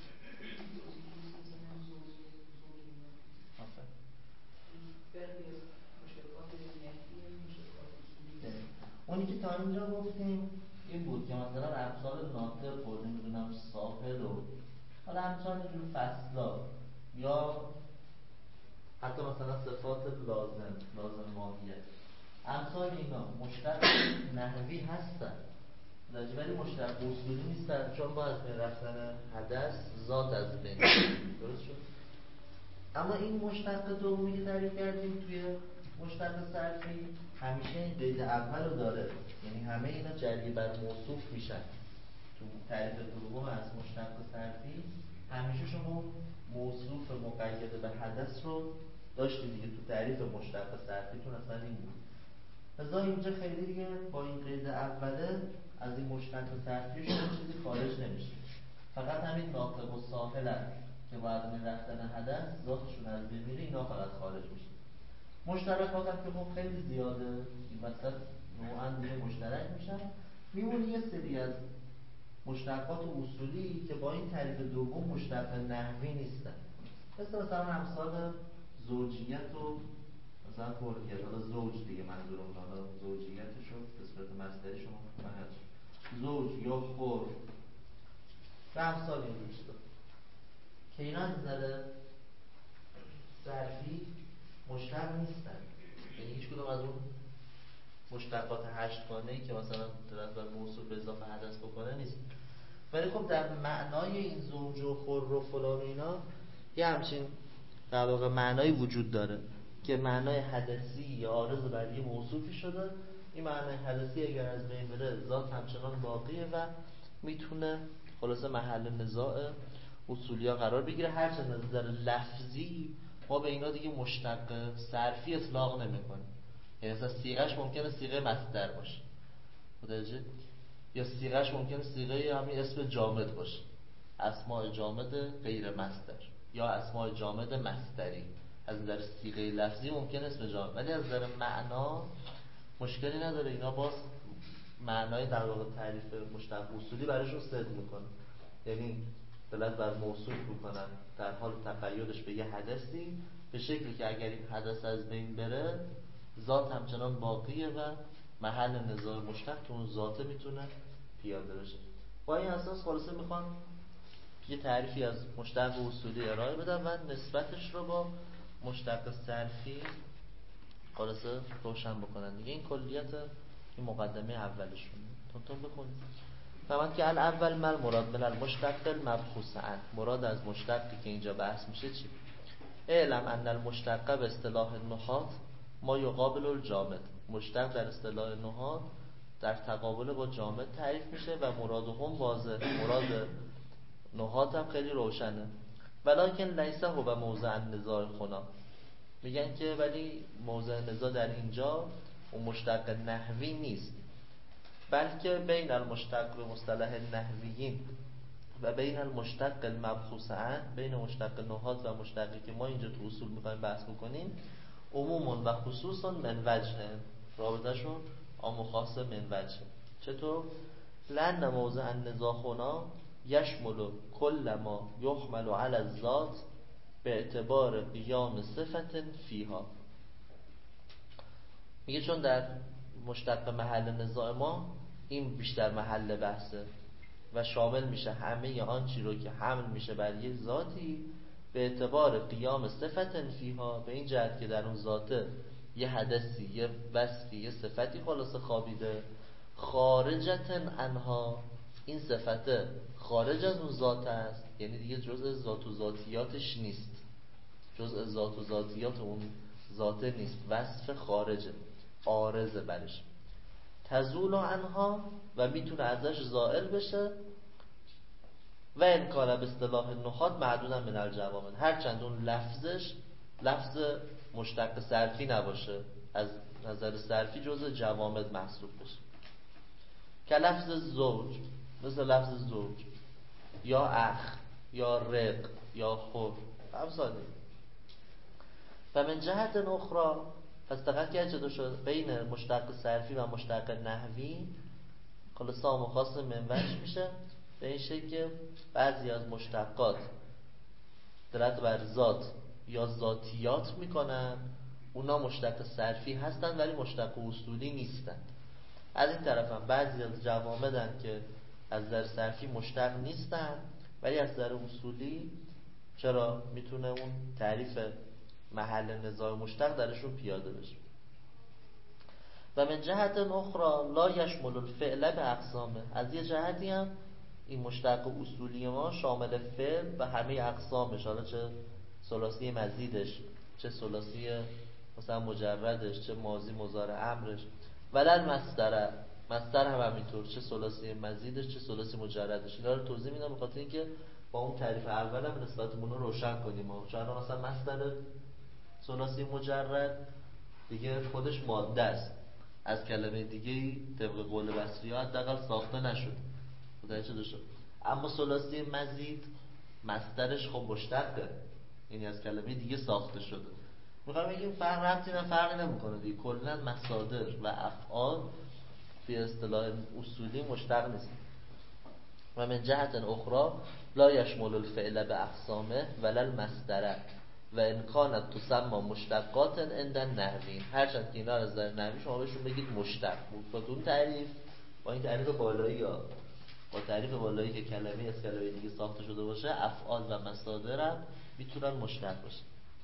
اونی که تا اینجا گفتیم این بود که مثلا امثال ناطق و نمیدونم ساحل و حالا امثال اینجور فصلا یا حتی مثلا صفات لازم ماهیت، امثال اینا مشتق نحوی هستن ولی مشتق اصولی نیستن چون با از بین رفتن حدث ذات از بین درست شد. اما این مشتق دومی که تعریف کردیم توی مشتق صرفی همیشه این قید اول رو داره، یعنی همه اینا جری بر موصوف میشن. تو تعریف دوم از مشتق صرفی همیشه شما موصوف مقید به حدث رو داشتید دیگه. تو تعریف مشتق صرفیتون اصلا این بود. لذا اینجا خیلی دیگه با این قید اوله از این مشتق صرفی شما چیزی خارج نمیشه. فقط همین ناطق و ساحلن که با از بین رفتن حدث ذاتشون از بین میره، اینا فقط خارج میشه. مشترکات هم که خب خیلی زیاده این وسط نوعا دیگه مشترک میشن. میمونه یه سری از مشتقات اصولی که با این تعریف دوم مشتق نحوی نیستن، مثلا امثال زوجیت و مثلا کلیت. حالا زوج دیگه منظورم، حالا زوجیتش رو به صورت مصدری شما فهمید، زوج یا خور و امثال این روستا که اینا از نظر صرفی مشتق نیستن، یعنی هیچ کدوم از اون مشتقات 8 گانه‌ای که مثلا طرف بر موصول به اضافه حدث بکنه نیست. ولی خب در معنای این زوج و خور و فلان اینا یه همچین در واقع معنایی وجود داره که معنای حدثی یا عارض بر یه موصوفی شده. این معنای حدثی اگر از بین بره ذات همچنان باقیه و میتونه خلاصه محل نزاع اصولیا قرار بگیره. هرچند از نظر لفظی ما به اینا دیگه مشتق صرفی اطلاق نمی‌کنیم، یعنی مثلا صیغه‌اش ممکنه صیغه مصدر باشه، متوجه؟ یا صیغه‌اش ممکنه صیغه همین اسم جامد باشه، اسماء جامد غیر مصدر یا اسماء جامد مصدری. از نظر صیغه لفظی ممکنه اسم جامد، ولی از نظر معنا مشکلی نداره. اینا باز معنای در واقع تعریف مشتق اصولی براشون صدق میکنه، یعنی دلالت بر موصوف میکنن در حال تقیدش به یه حدثی به شکلی که اگر این حدث از بین بره ذات همچنان باقیه و محل نزاع مشتق تو اون ذاته میتونه پیاده بشه. با این اساس خلاصه میخوان یه تعریفی از مشتق اصولی ارائه بدن و نسبتش رو با مشتق صرفی خلاصه روشن بکنن دیگه. این کلیت این مقدمه اولشون. تون بخونید. فهمت که الاول مل مراد من المشتق المبخوث عنه، مراد از مشتقی که اینجا بحث میشه چی؟ اعلم ان المشتق به اصطلاح النحات ما یقابل الجامد. مشتق در اصطلاح نحات در تقابل با جامد تعریف میشه و مرادهم واضح، مراد نحات هم خیلی روشنه. ولکن لیس هو موضع النزاع هنا، میگن که ولی موضع نزاع در اینجا اون مشتق نحوی نیست، بلکه بین المشتق به مصطلح نحویین و بین المشتق المبخوث عنه، بین مشتق نحات و مشتقی که ما اینجا تو اصول میخوایم بحث بکنیم، عموم و خصوص من وجه، رابطهشون عام و خاص من وجه. چطور؟ لأن موضع النزاع هنا یشمل کل ما یحمل علی الذات به اعتبار قیام صفت فیها. میگه چون در مشتق محل نزاع ما این بیشتر محل بحثه و شامل میشه همه آنچی رو که حمل میشه بر یه ذاتی به اعتبار قیام صفت فیها، به این جهت که در اون ذاته یه حدثی، یه وصفی، یه صفتی خلاصه خوابیده، خارجت عنها، این صفت خارج از اون ذات است، یعنی دیگه جزء ذات و ذاتیاتش نیست، جزء ذات و ذاتیات اون ذاته نیست، وصف خارجه، عارضه برش. تزول عنها و میتونه ازش زائل بشه. و این کار به اصطلاح نحات معدودن من الجوامد، هرچند اون لفظش لفظ مشتق صرفی نباشه، از نظر صرفی جزء جوامد محسوب بشه، که لفظ زوج، مثل لفظ زوج یا اخ یا رق یا خور امثالی. و من جهت اخرى، پس دقت کرده شد بین مشتق صرفی و مشتق نحوی خلاصه عام و خاص من وجه میشه، به این شکل که بعضی از مشتقات دلالت بر ذات یا ذاتیات میکنن، اونا مشتق صرفی هستن ولی مشتق اصولی نیستن. از این طرف هم بعضی از جوامدن که از نظر صرفی مشتق نیستن ولی از نظر اصولی چرا میتونه اون تعریف محل نزاع مشتق درشون پیاده بشه. و من جهت اخرى لا یشمل الفعل به اقسامه، از یه جهتی هم این مشتق اصولی ما شامل فعل و همه اقسامش، حالا چه ثلاثی مزیدش، چه ثلاثی مثلا مجردش، چه ماضی مضارع امرش، ولل مصدر هم همینطور، چه ثلاثی مزیدش چه ثلاثی مجردش. اینا رو توضیح میدم به خاطر اینکه با اون تعریف اول هم نسبتمون رو روشن کنیم. چون مثلا مصدر ثلاثی مجرد دیگه خودش ماده است، از کلمه دیگه طبق قول بصری‌ها حداقل ساخته نشد، متوجه شد. اما ثلاثی مزید مصدرش خب مشتقه، یعنی از کلمه دیگه ساخته شده. میخوام بگیم فرقی نمیکنه دیگه، کلا مصادر و افعال به اصطلاح اصولی مشتق نیست. و من جهت اخرى لا یشمل الفعل به اقسامه ولا المصدر و ان کانت تسمى مشتقات عند النحویین. هرچند که اینا از نظر نحوی شما بهشون بگید مشتق بود با اون تعریف، با این تعریف بالایی یا با تعریف بالایی که کلمه از کلمه دیگه ساخته شده باشه، افعال و مصادر هم میتونن مشتق باشه.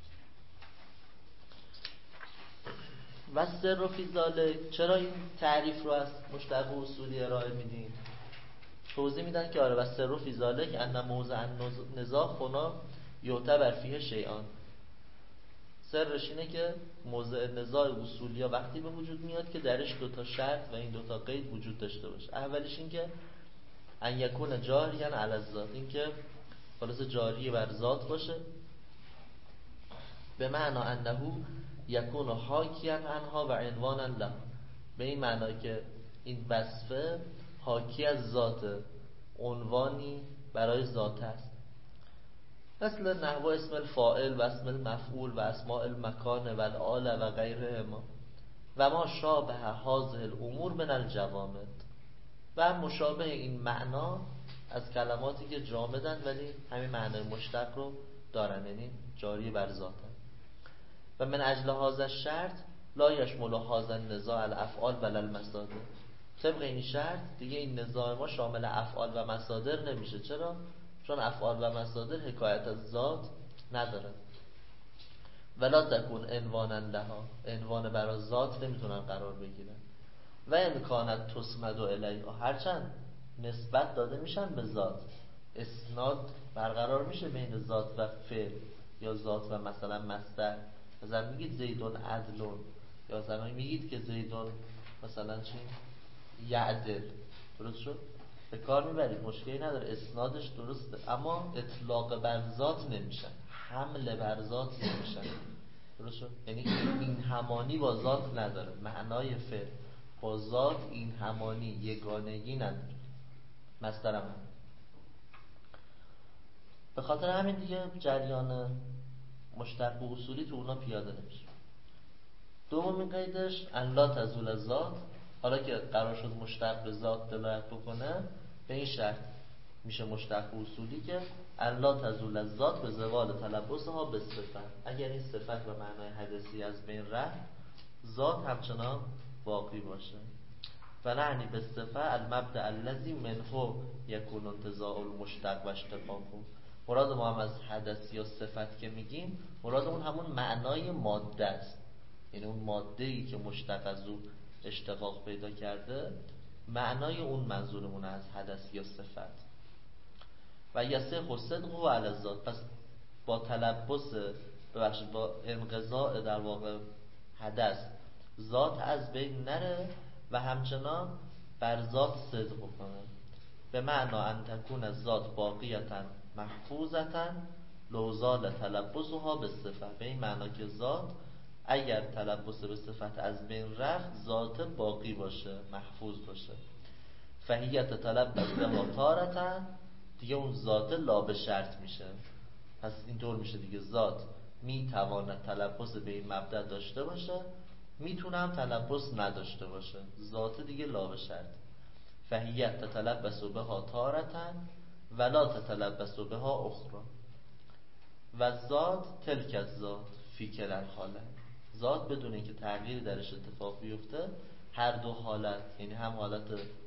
و سر فی ذالک، چرا این تعریف رو از مشتق و اصولی ارائه میدیم؟ توضیح میدن که آره و سر فی ذالک ان موضع النزاع هنا یعتبر فیه شیئان. سرش اینه که موضع نزاع اصولی ها وقتی به وجود میاد که درش دوتا شرط و این دوتا قید وجود داشته باشه. اولیش این که ان یکون جاریا علی الذات، این که خلاص جاری بر ذات باشه، به معنی انه یکون حاکیا عنها و عنوانا له، به این معنی که این وصفه حاکی از ذات، عنوانی برای ذات است. مثل نحو اسم الفاعل و اسم المفعول و اسماء المکان و الآل و غیرهما و ما شابه هذه الامور من الجوامد، و مشابه این معنا از کلماتی که جامدن ولی همین معنی مشتق رو دارن، یعنی جاری بر ذاتن. و من اجل هذا الشرط لا یشمل هذا النزاع الافعال ولا المصادر. طبق این شرط دیگه این نزاع ما شامل افعال و مصادر نمیشه. چرا؟ چون افعال و مصادر حکایت از ذات ندارن. ولا تکون عنوانا لها، عنوان برای ذات نمیتونن قرار بگیرن. و امکانت تسمد و الیها، هرچند نسبت داده میشن به ذات، اسناد برقرار میشه بین ذات و فعل یا ذات و مثلا مصدر. مثلا میگید زیدون عدلون، یا زمانی میگید که زیدون مثلا چی؟ یعدل. درست شد؟ به کار میبرید، مشکلی نداره، اسنادش درسته، اما اطلاق بر ذات نمیشن، حمل بر ذات نمیشن. درست شد؟ یعنی این همانی با ذات نداره، معنای فعل با ذات این همانی یگانگی نداره. مصدرم هم به خاطر همین دیگه جریان مشتق و اصولی تو اونا پیاده نمیشه. دومین قیدش ان لا تزول الذات، حالا که قرار شد مشتق به ذات دلالت بکنه، به این شرط میشه مشتق و اصولی که ان لا تزول الذات به زوال تلبسها به صفت. اگر این صفت و معنای حدثی از بین رفت، ذات همچنان باقی باشه. و نعنی به صفت المبدأ الذی منه یکون انتزاع المشتق و اشتقاقه. مراد ما هم از حدث یا صفت که میگیم، مرادمون همون معنای ماده است، یعنی اون ماده‌ای که مشتق از اون اشتقاق پیدا کرده، معنای اون منظورمون از حدث یا صفت. و یصح صدقه علی الذات، پس با تلبس با انقضاء در واقع حدث ذات از بین نره و همچنان بر ذات صدق کنه. به معنی ان تکون الذات باقیتا محفوظتا لو زال تلبسها به صفت، به این معنی که ذات اگر تلبس به صفت از بین رفت، ذات باقی باشه، محفوظ باشه. فهیت تلبس بها تارتا، دیگه اون ذات لا به شرط میشه. پس اینطور میشه دیگه ذات میتواند تلبس به این مبدأ داشته باشه، میتونم تلبس نداشته باشه، ذات دیگه لا به شرط. فهیت تتلبس بها تارتا ولا تتلبس بها اخرى. و ذات تلک الذات فی کلا الحاله، ذات بدون اینکه تغییری درش اتفاق بیفته، هر دو حالت، یعنی هم حالت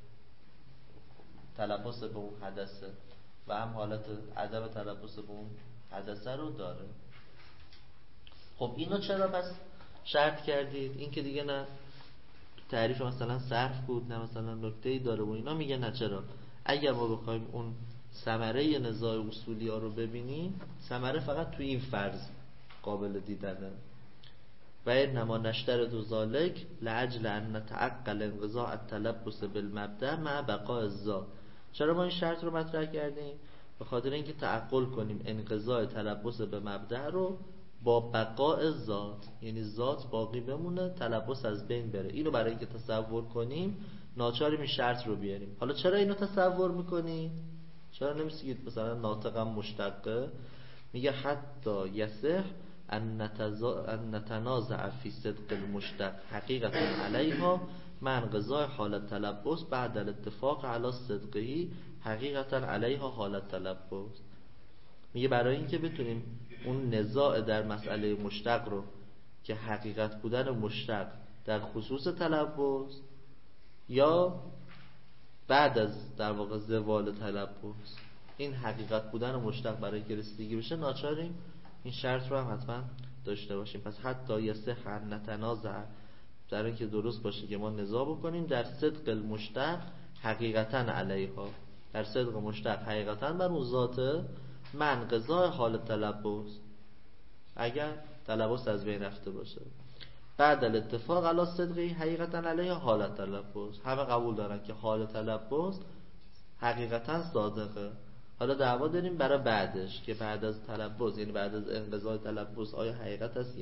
تلبس به اون حدثه و هم حالت عدم تلبس به اون حدثه رو داره. خب اینو چرا پس شرط کردید؟ این که دیگه نه تعریف مثلا صرف بود، نه مثلا نکته‌ای داره و اینا. میگه نه، چرا؟ اگر ما بخوایم اون ثمره نزاع اصولی ها رو ببینیم، ثمره فقط توی این فرض قابل دیدنه. و انما نشترط ذلک لاجل ان نتعقل انقضاء التلبس بالمبدأ مع بقاء الذات. چرا ما این شرط رو مطرح کردیم؟ به خاطر اینکه تعقل کنیم انقضاء تلبس به مبدأ رو با بقاء ذات، یعنی ذات باقی بمونه، تلبس از بین بره. اینو برای اینکه تصور کنیم ناچاریم این شرط رو بیاریم. حالا چرا اینو تصور میکنی؟ چرا نمیگید مثلا ناطقم مشتقه؟ میگه حتی یصح ان نتنازع فی صدق المشتق حقیقتا علیها مع انقضاء حالت تلبس بعد الاتفاق علی صدقه حقیقتا علیها حالت تلبس. میگه برای اینکه بتونیم اون نزاع در مسئله مشتق رو که حقیقت بودن مشتق در خصوص تلبس یا بعد از در واقع زوال تلبس این حقیقت بودن مشتق برای که رسیدگی بشه، ناچاریم این شرط رو هم حتما داشته باشیم. پس حتی یصح ان نتنازع، در اینکه درست باشه که ما نزاع بکنیم در صدق المشتق حقیقتا علیها، در صدق مشتق حقیقتا بر اون ذات مع انقضاء حال تلبس، اگر تلبس از بین رفته باشه، بعد الاتفاق علی صدقی حقیقتا علیها حالت تلبس. همه قبول دارن که حال تلبس حقیقتا صادقه. حالا دعوا داریم برای بعدش که بعد از تلبس، یعنی بعد از انقضاء تلبس آیا حقیقت هست؟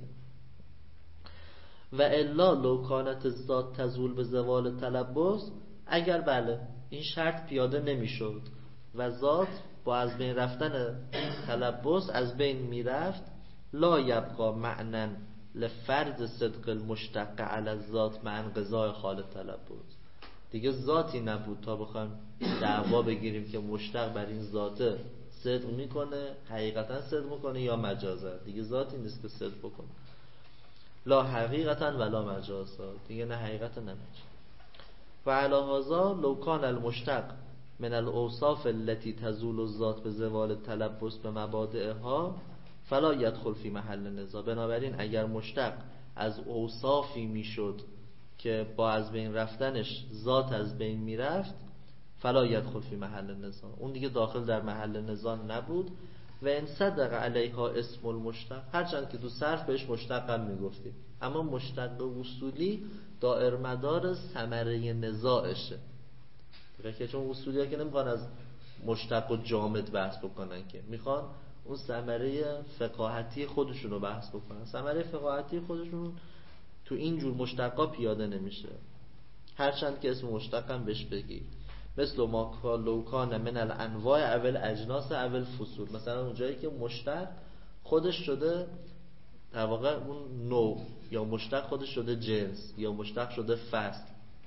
و الا لو کانت الذات تزول به زوال تلبس، اگر بله این شرط پیاده نمیشد و ذات با از بین رفتن تلبس از بین میرفت، لا یبقى معنی لفرض صدق المشتق علی الذات مع انقضاء حال تلبس. دیگه ذاتی نبود تا بخوایم دعوا بگیریم که مشتق بر این ذات صدق میکنه، حقیقتا صدق میکنه یا مجازا. دیگه ذاتی نیست که صدق بکنه، لا حقیقتا ولا مجازا، دیگه نه حقیقتا نه مجاز. و علی هذا لو کان المشتق من الاوصاف التي تزول الذات به زوال تلبس به مبادئها فلا يدخل فی محل نزاع. بنابراین اگر مشتق از اوصافی میشد که با از بین رفتنش ذات از بین میرفت، فلا يدخل فی محل نزاع، اون دیگه داخل در محل نزاع نبود. و ان صدق علیها اسم المشتق، هرچند که تو صرف بهش مشتق هم میگفتیم، اما مشتق اصولی دائر مدار ثمره نزاعشه، که چون اصولی ها که نمیخوان از مشتق و جامد بحث بکنن، که میخوان اون ثمره فقاهتی خودشون رو بحث بکنن. ثمره فقاهتی خودشون تو این جور مشتقا پیاده نمیشه، هرچند که اسم مشتق هم بهش بگی. مثل ما لو کان من الانواع اول اجناس اول فصول، مثلا اون جایی که مشتق خودش شده در واقع اون نوع، یا مشتق خودش شده جنس، یا مشتق شده فصل،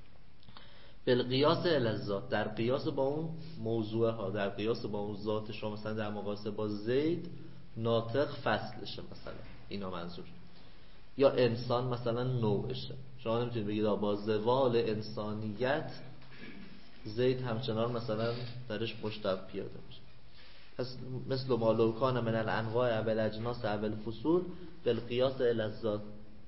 بالقیاس الی الذات، در قیاس با اون موضوع ها، در قیاس با اون ذات شما، مثلا در مقایسه با زید ناطق فصلشه مثلا، اینا منظور. یا انسان مثلا نوعشه، شما نمیتونید بگید با زوال انسانیت زید همچنان مثلا درش مشتق پیاده میشه. پس مثل ما لو کان من الانواع اول اجناس اول فصول بالقیاس الی الذات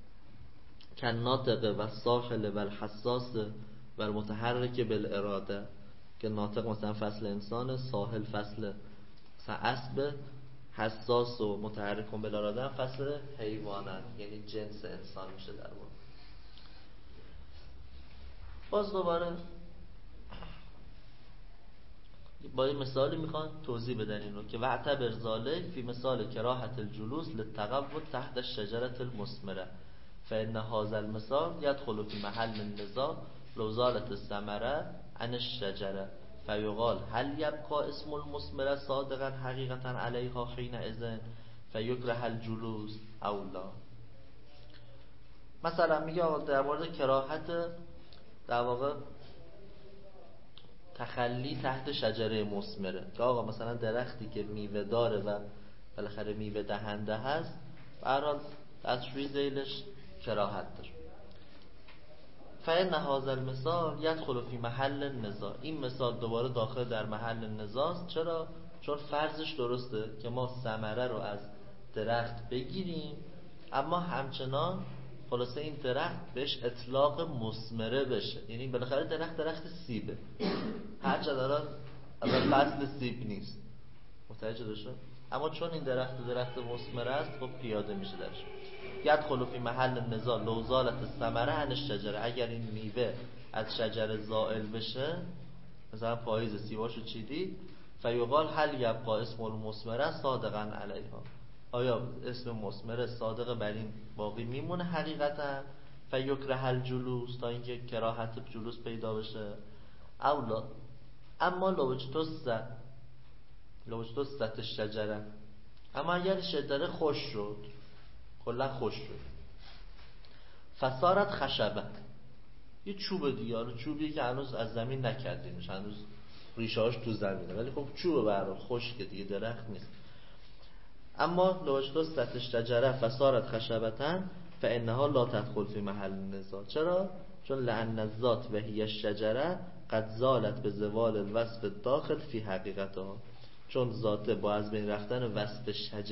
کالناطق و الساخل و الحساس و المتحرک بالاراده، که ناطق مثلا فصل انسان، ساحل فصل مثلا اسب، حساس و متحرک بالاراده هم فصل حیوانن، یعنی جنس انسان میشه در واقع. باز دوباره با این مثالی میخوان توضیح بدن این رو که واعتبر ذالک فی مثال کراهت الجلوس للتقوت تحت الشجرة المثمرة فإن هذا المثال يدخل في محل النزاع لو زالت الثمرة عن الشجرة فيقال هل يبقى اسم المثمرة صادقا حقیقتا علیها حینئذ فیکره الجلوس او لا. مثلا میگه در مورد کراهت در واقع تخلی تحت شجره مثمره، که آقا مثلا درختی که میوه داره و بالاخره میوه دهنده هست، به هر حال دستشویی ذیلش کراهت داره. فإن هذا المثال يدخل فی محل النزاع، این مثال دوباره داخل در محل نزاع. چرا؟ چون فرضش درسته که ما ثمره رو از درخت بگیریم، اما همچنان خلاصه این درخت بهش اطلاق مثمره بشه، یعنی بالاخره درخت سیبه، هرچه دارن از فصل سیب نیست، متوجه شد؟ اما چون این درخت مثمره است، خب پیاده میشه درش. یدخل فی محل النزاع لو زالت الثمره عن الشجره، اگر این میوه از شجره زائل بشه، مثلا پاییز سیباشو چیدی، فیقال هل یبقى اسم المثمره صادقا علیها، آیا اسم مثمره صادق بر این باقی میمونه حقیقتا، فیکره الجلوس، تا اینکه کراهت جلوس پیدا بشه، اولا اما لو اجتثت الشجره، اما اگر شجره خوش شد، کلا خشک شد. فصارت خشبه، یه چوب دیگه، حالا چوبی که هنوز از زمین نکندیمش، هنوز ریشه‌هاش تو زمینه، ولی خب چوب برای خشک دیگه، درخت نیست. اما لوجدست الشجره فصارت خشبتن فانها لا تدخل فی محل النزاع. چرا؟ چون لأن الذات و هی الشجره قد زالت به زوال الوصف داخل فی حقیقتها، چون ذات با از بین رفتن وصف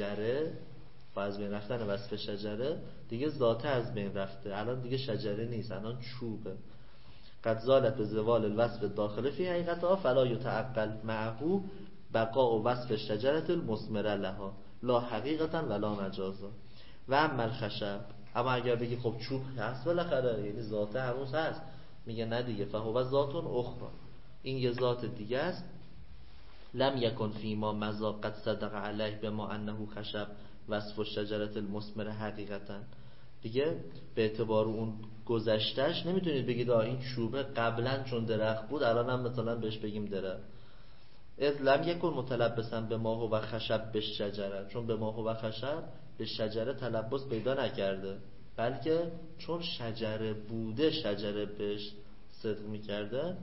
شجره، دیگه ذات از بین رفته، الان دیگه شجره نیست، الان چوبه. قد زالت به زوال الوصف داخل فی حقیقتها فلا یتعقل معه بقاء وصف الشجره المثمره لها لا حقیقتا ولا مجازا. و اما الخشب، اما اگر بگی خب چوب هست بالاخره، یعنی ذات هنوز هست، میگه نه دیگه، فهو ذات اخرى، این یه ذات دیگه است. لم یکن فیما مضى قد صدق علیه بما انه خشب وصف الشجره المثمره حقیقتا، دیگه به اعتبار اون گذشتهش نمیتونید بگید این چوبه قبلا چون درخت بود الان هم مثلا بهش بگیم درخت. اذ لم یکن متلبسا به ما هو خشب به شجره، چون به ما هو خشب به شجره تلبس پیدا نکرده، بلکه چون شجره بوده شجره بهش صدق میکرده.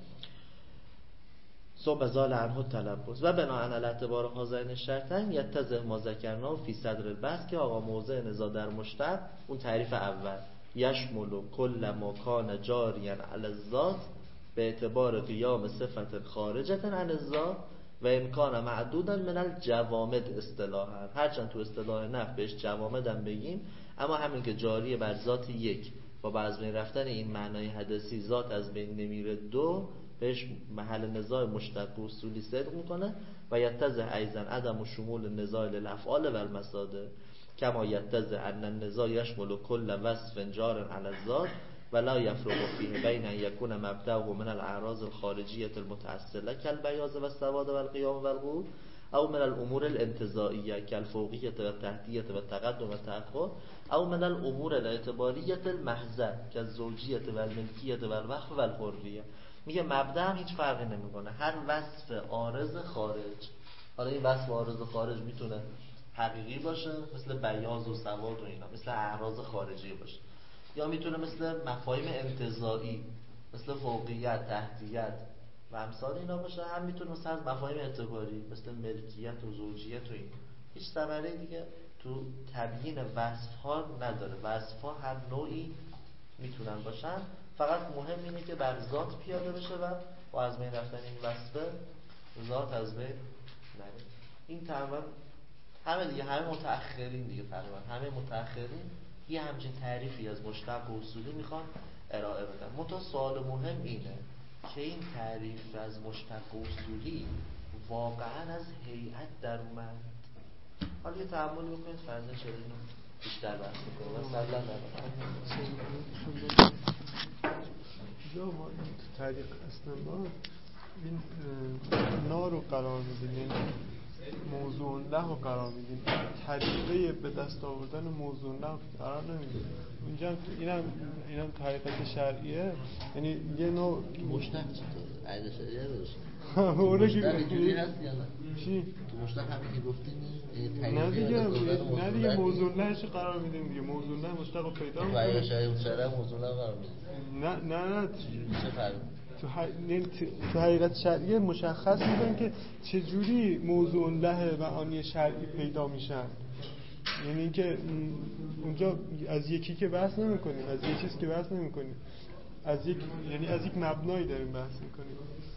ثم زال عنه تلبس و بناء علی اعتبار هذین الشرطین یتضح ما ذکرناه فی صدر البحث، که آقا موضع نزاع در مشتق اون تعریف اول یشمل کل ما کان جاریا علی الذات به اعتبار قیام صفت خارجه عن الذات و امکان معدودا من الجوامد اصطلاحا، هرچند تو اصطلاح نحو بهش جوامد هم بگیم، اما همین که جاری بر ذات یک و از بین رفتن این معنای حدثی ذات از بین نمیره دو، بهش محل نزاع مشتق و اصولی صدق میکنه. و یتضح ایضا عدم شمول النزاع للافعال و المصادر کما یتضح ان النزاع یشمل کل وصف جار علی الذات ولا یفرق فیه بین ان یکون مبدأه من الاعراض الخارجیه المتأصله کالبیاض و السواد و القیام و القعود او من الامور الانتزاعیه کالفوقیه و التحتیه و التقدم و التأخر او من الامور الاعتباریه المحضه کالزوجیه و الملکیه و الوقف و الحریه. میگه مبدأ هم هیچ فرقی نمیکنه، هر وصف عارض خارج، حالا این وصف عارض خارج میتونه حقیقی باشه مثل بیاض و سواد و اینا، مثل اعراض خارجی باشه، یا میتونه مثل مفاهیم انتزاعی مثل فوقیت، تحتیت و امثال اینا باشه، هم میتونه مثل از مفاهیم اعتباری مثل ملکیت و زوجیت و این. هیچ ثمره دیگه تو تبیین وصف ها نداره، وصف ها هر نوعی میتونن باشن، فقط مهم اینه که بر ذات پیاده بشه و با از بین رفتن این وصفه ذات از بین نره. این تقریبا همه دیگه، همه متأخرین دیگه، تقریبا همه متأخرین یه همچین تعریفی از مشتق و اصولی میخوان ارائه بدن. منتها سوال مهم اینه که این تعریف از مشتق و اصولی واقعا از هیئت در اومد. حالا یه تأمل بکنید فرضاً چرا اینو بیشتر بحث میکنیم و سبلا یا ما تو طریق استنباط این نا رو قرار میدیم، یعنی موضوع له رو قرار میدیم، طریقه به دست آوردن موضوع له قرار نمیدیم. اونجا اینم طریقت شرعیه، یعنی یه نوع مشتق چطور؟ عیده شریعه داشت مشتق اینجوری هست یا نه؟ چی؟ تو مشتق همین که گفتی نیست؟ نه دیگه موضوع لهش قرار میدیم دیگه، موضوع له مشتق رو پیدا میکنیم. عیده شریعه موضوع له قرار میدیم؟ نه چه فرق؟ تو حقیقت شرعیه مشخص میکنن که چجوری موضوع له معانی شرعی پیدا میشن، یعنی اینکه اونجا از یکی که بحث نمیکنیم، از یک چیز که بحث نمیکنیم، از یک، یعنی از یک مبنایی داریم بحث میکنیم.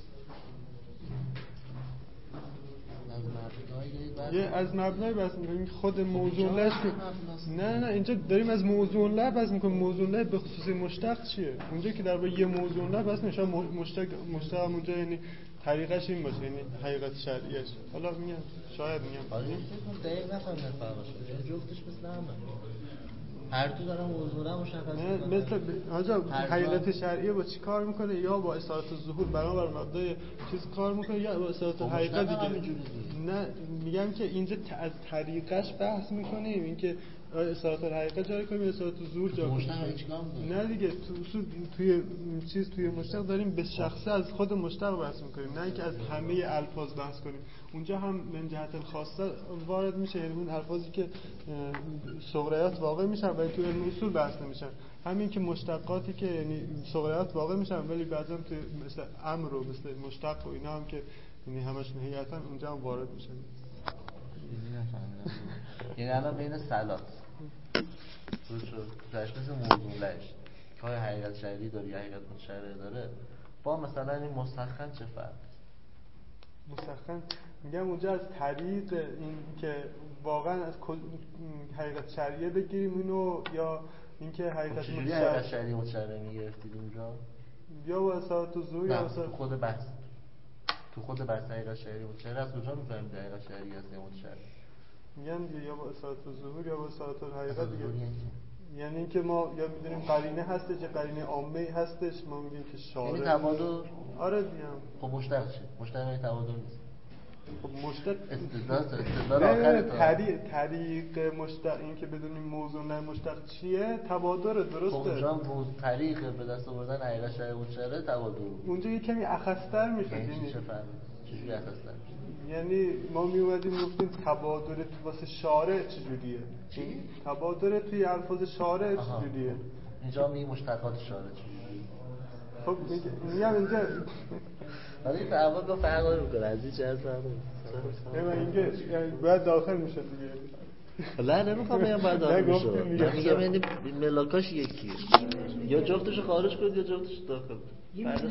از مبنای بحث میکنیم خود موضوع له. نه اینجا داریم از موضوع له بحث میکنیم. موضوع له به خصوص مشتق چیه؟ اونجا که در واقع یه موضوع له بحث میشه، مشتق اونجا یعنی طریقش این باشه، یعنی حقیقت شرعیش. حالا میگم شاید میگم دقیق نفهمیدم فرقش، جفتش مثل همه، هر دو دارن موضوع له مشخص میکنن. مثل آجا حقیقت شرعیه با چی کار میکنه؟ یا با اصالت ظهور بنابر مبدای چیز کار میکنه، یا با اصالت حقیقت دیگه. نه میگم که اینجا از طریقش بحث میکنیم، اینکه اصالت الحقیقت جاری کنیم، اصالت الظهور جاری کنیم. نه دیگه توی مشتق داریم به شخصه از خود مشتق بحث میکنیم، نه اینکه از همه الفاظ بحث کنیم. اونجا هم من جهت الخاصه وارد میشه، یعنی اون الفاظی که صغریات واقع میشن ولی تو علم اصول بحث نمیشن، همین که مشتقاتی که یعنی صغریات واقع میشن ولی بعضا تو مثل امر و مثل مشتق و اینا هم که یعنی همشون هیئتا اونجا هم وارد میشن. یعنی الان بین صلات تشخیص موضوعش که حقیقت شرعی داره یا حقیقت متشرع داره با مثلا این مسخن چه فرق؟ مسخن میگم اونجا از طریق این که واقعا از حقیقت شرعیه بگیریم اینو یا اینکه حقیقت متشرع. چجوری حقیقت شرعی متشرع میگرفتید اونجا؟ یا واسط الظهور یا واسط خود بحث تو خود بحث حقیقت شرعی متشرع از کجا میفهمید حقیقت شرعی هست یا متشرع؟ میگن یا با اصالت الظهور یا با اصالت الحقیقت دیگه. یعنی اینکه ما یا میدونیم قرینه هستش یا قرینه عامه هستش، ما میگیم که شارع یعنی تبادل. آره دیگه. خب مشتق چه؟ مشتق یعنی تبادل نیست. خب مشتق استدلال آخر طریق مشتق این که بدونیم موضوع نه مشتق چیه تبادل درسته. خب اونجا طریق به دست آوردن حقیقت شرعی متشرع تبادل. اونجا یه کمی اخستر میشه. یعنی چه فرقی؟ چجوری اخستر میشه؟ یعنی ما میومدیم گفتیم تبادل تو واسه شارع چجوریه؟ چی؟ تبادل توی الفاظ شارع چجوریه؟ اینجا میگه مشتقات شارع چجوریه؟ خب میگم اینجا ولی فرق با فرق میکنه از این چه فرق نه اینجا باید داخل میشه دیگه. لا نمیخوام بگم باید داخل میشه، من میگم یعنی ملاکاش یکیه، یا جفتشو خارج کنید یا جفتشو داخل.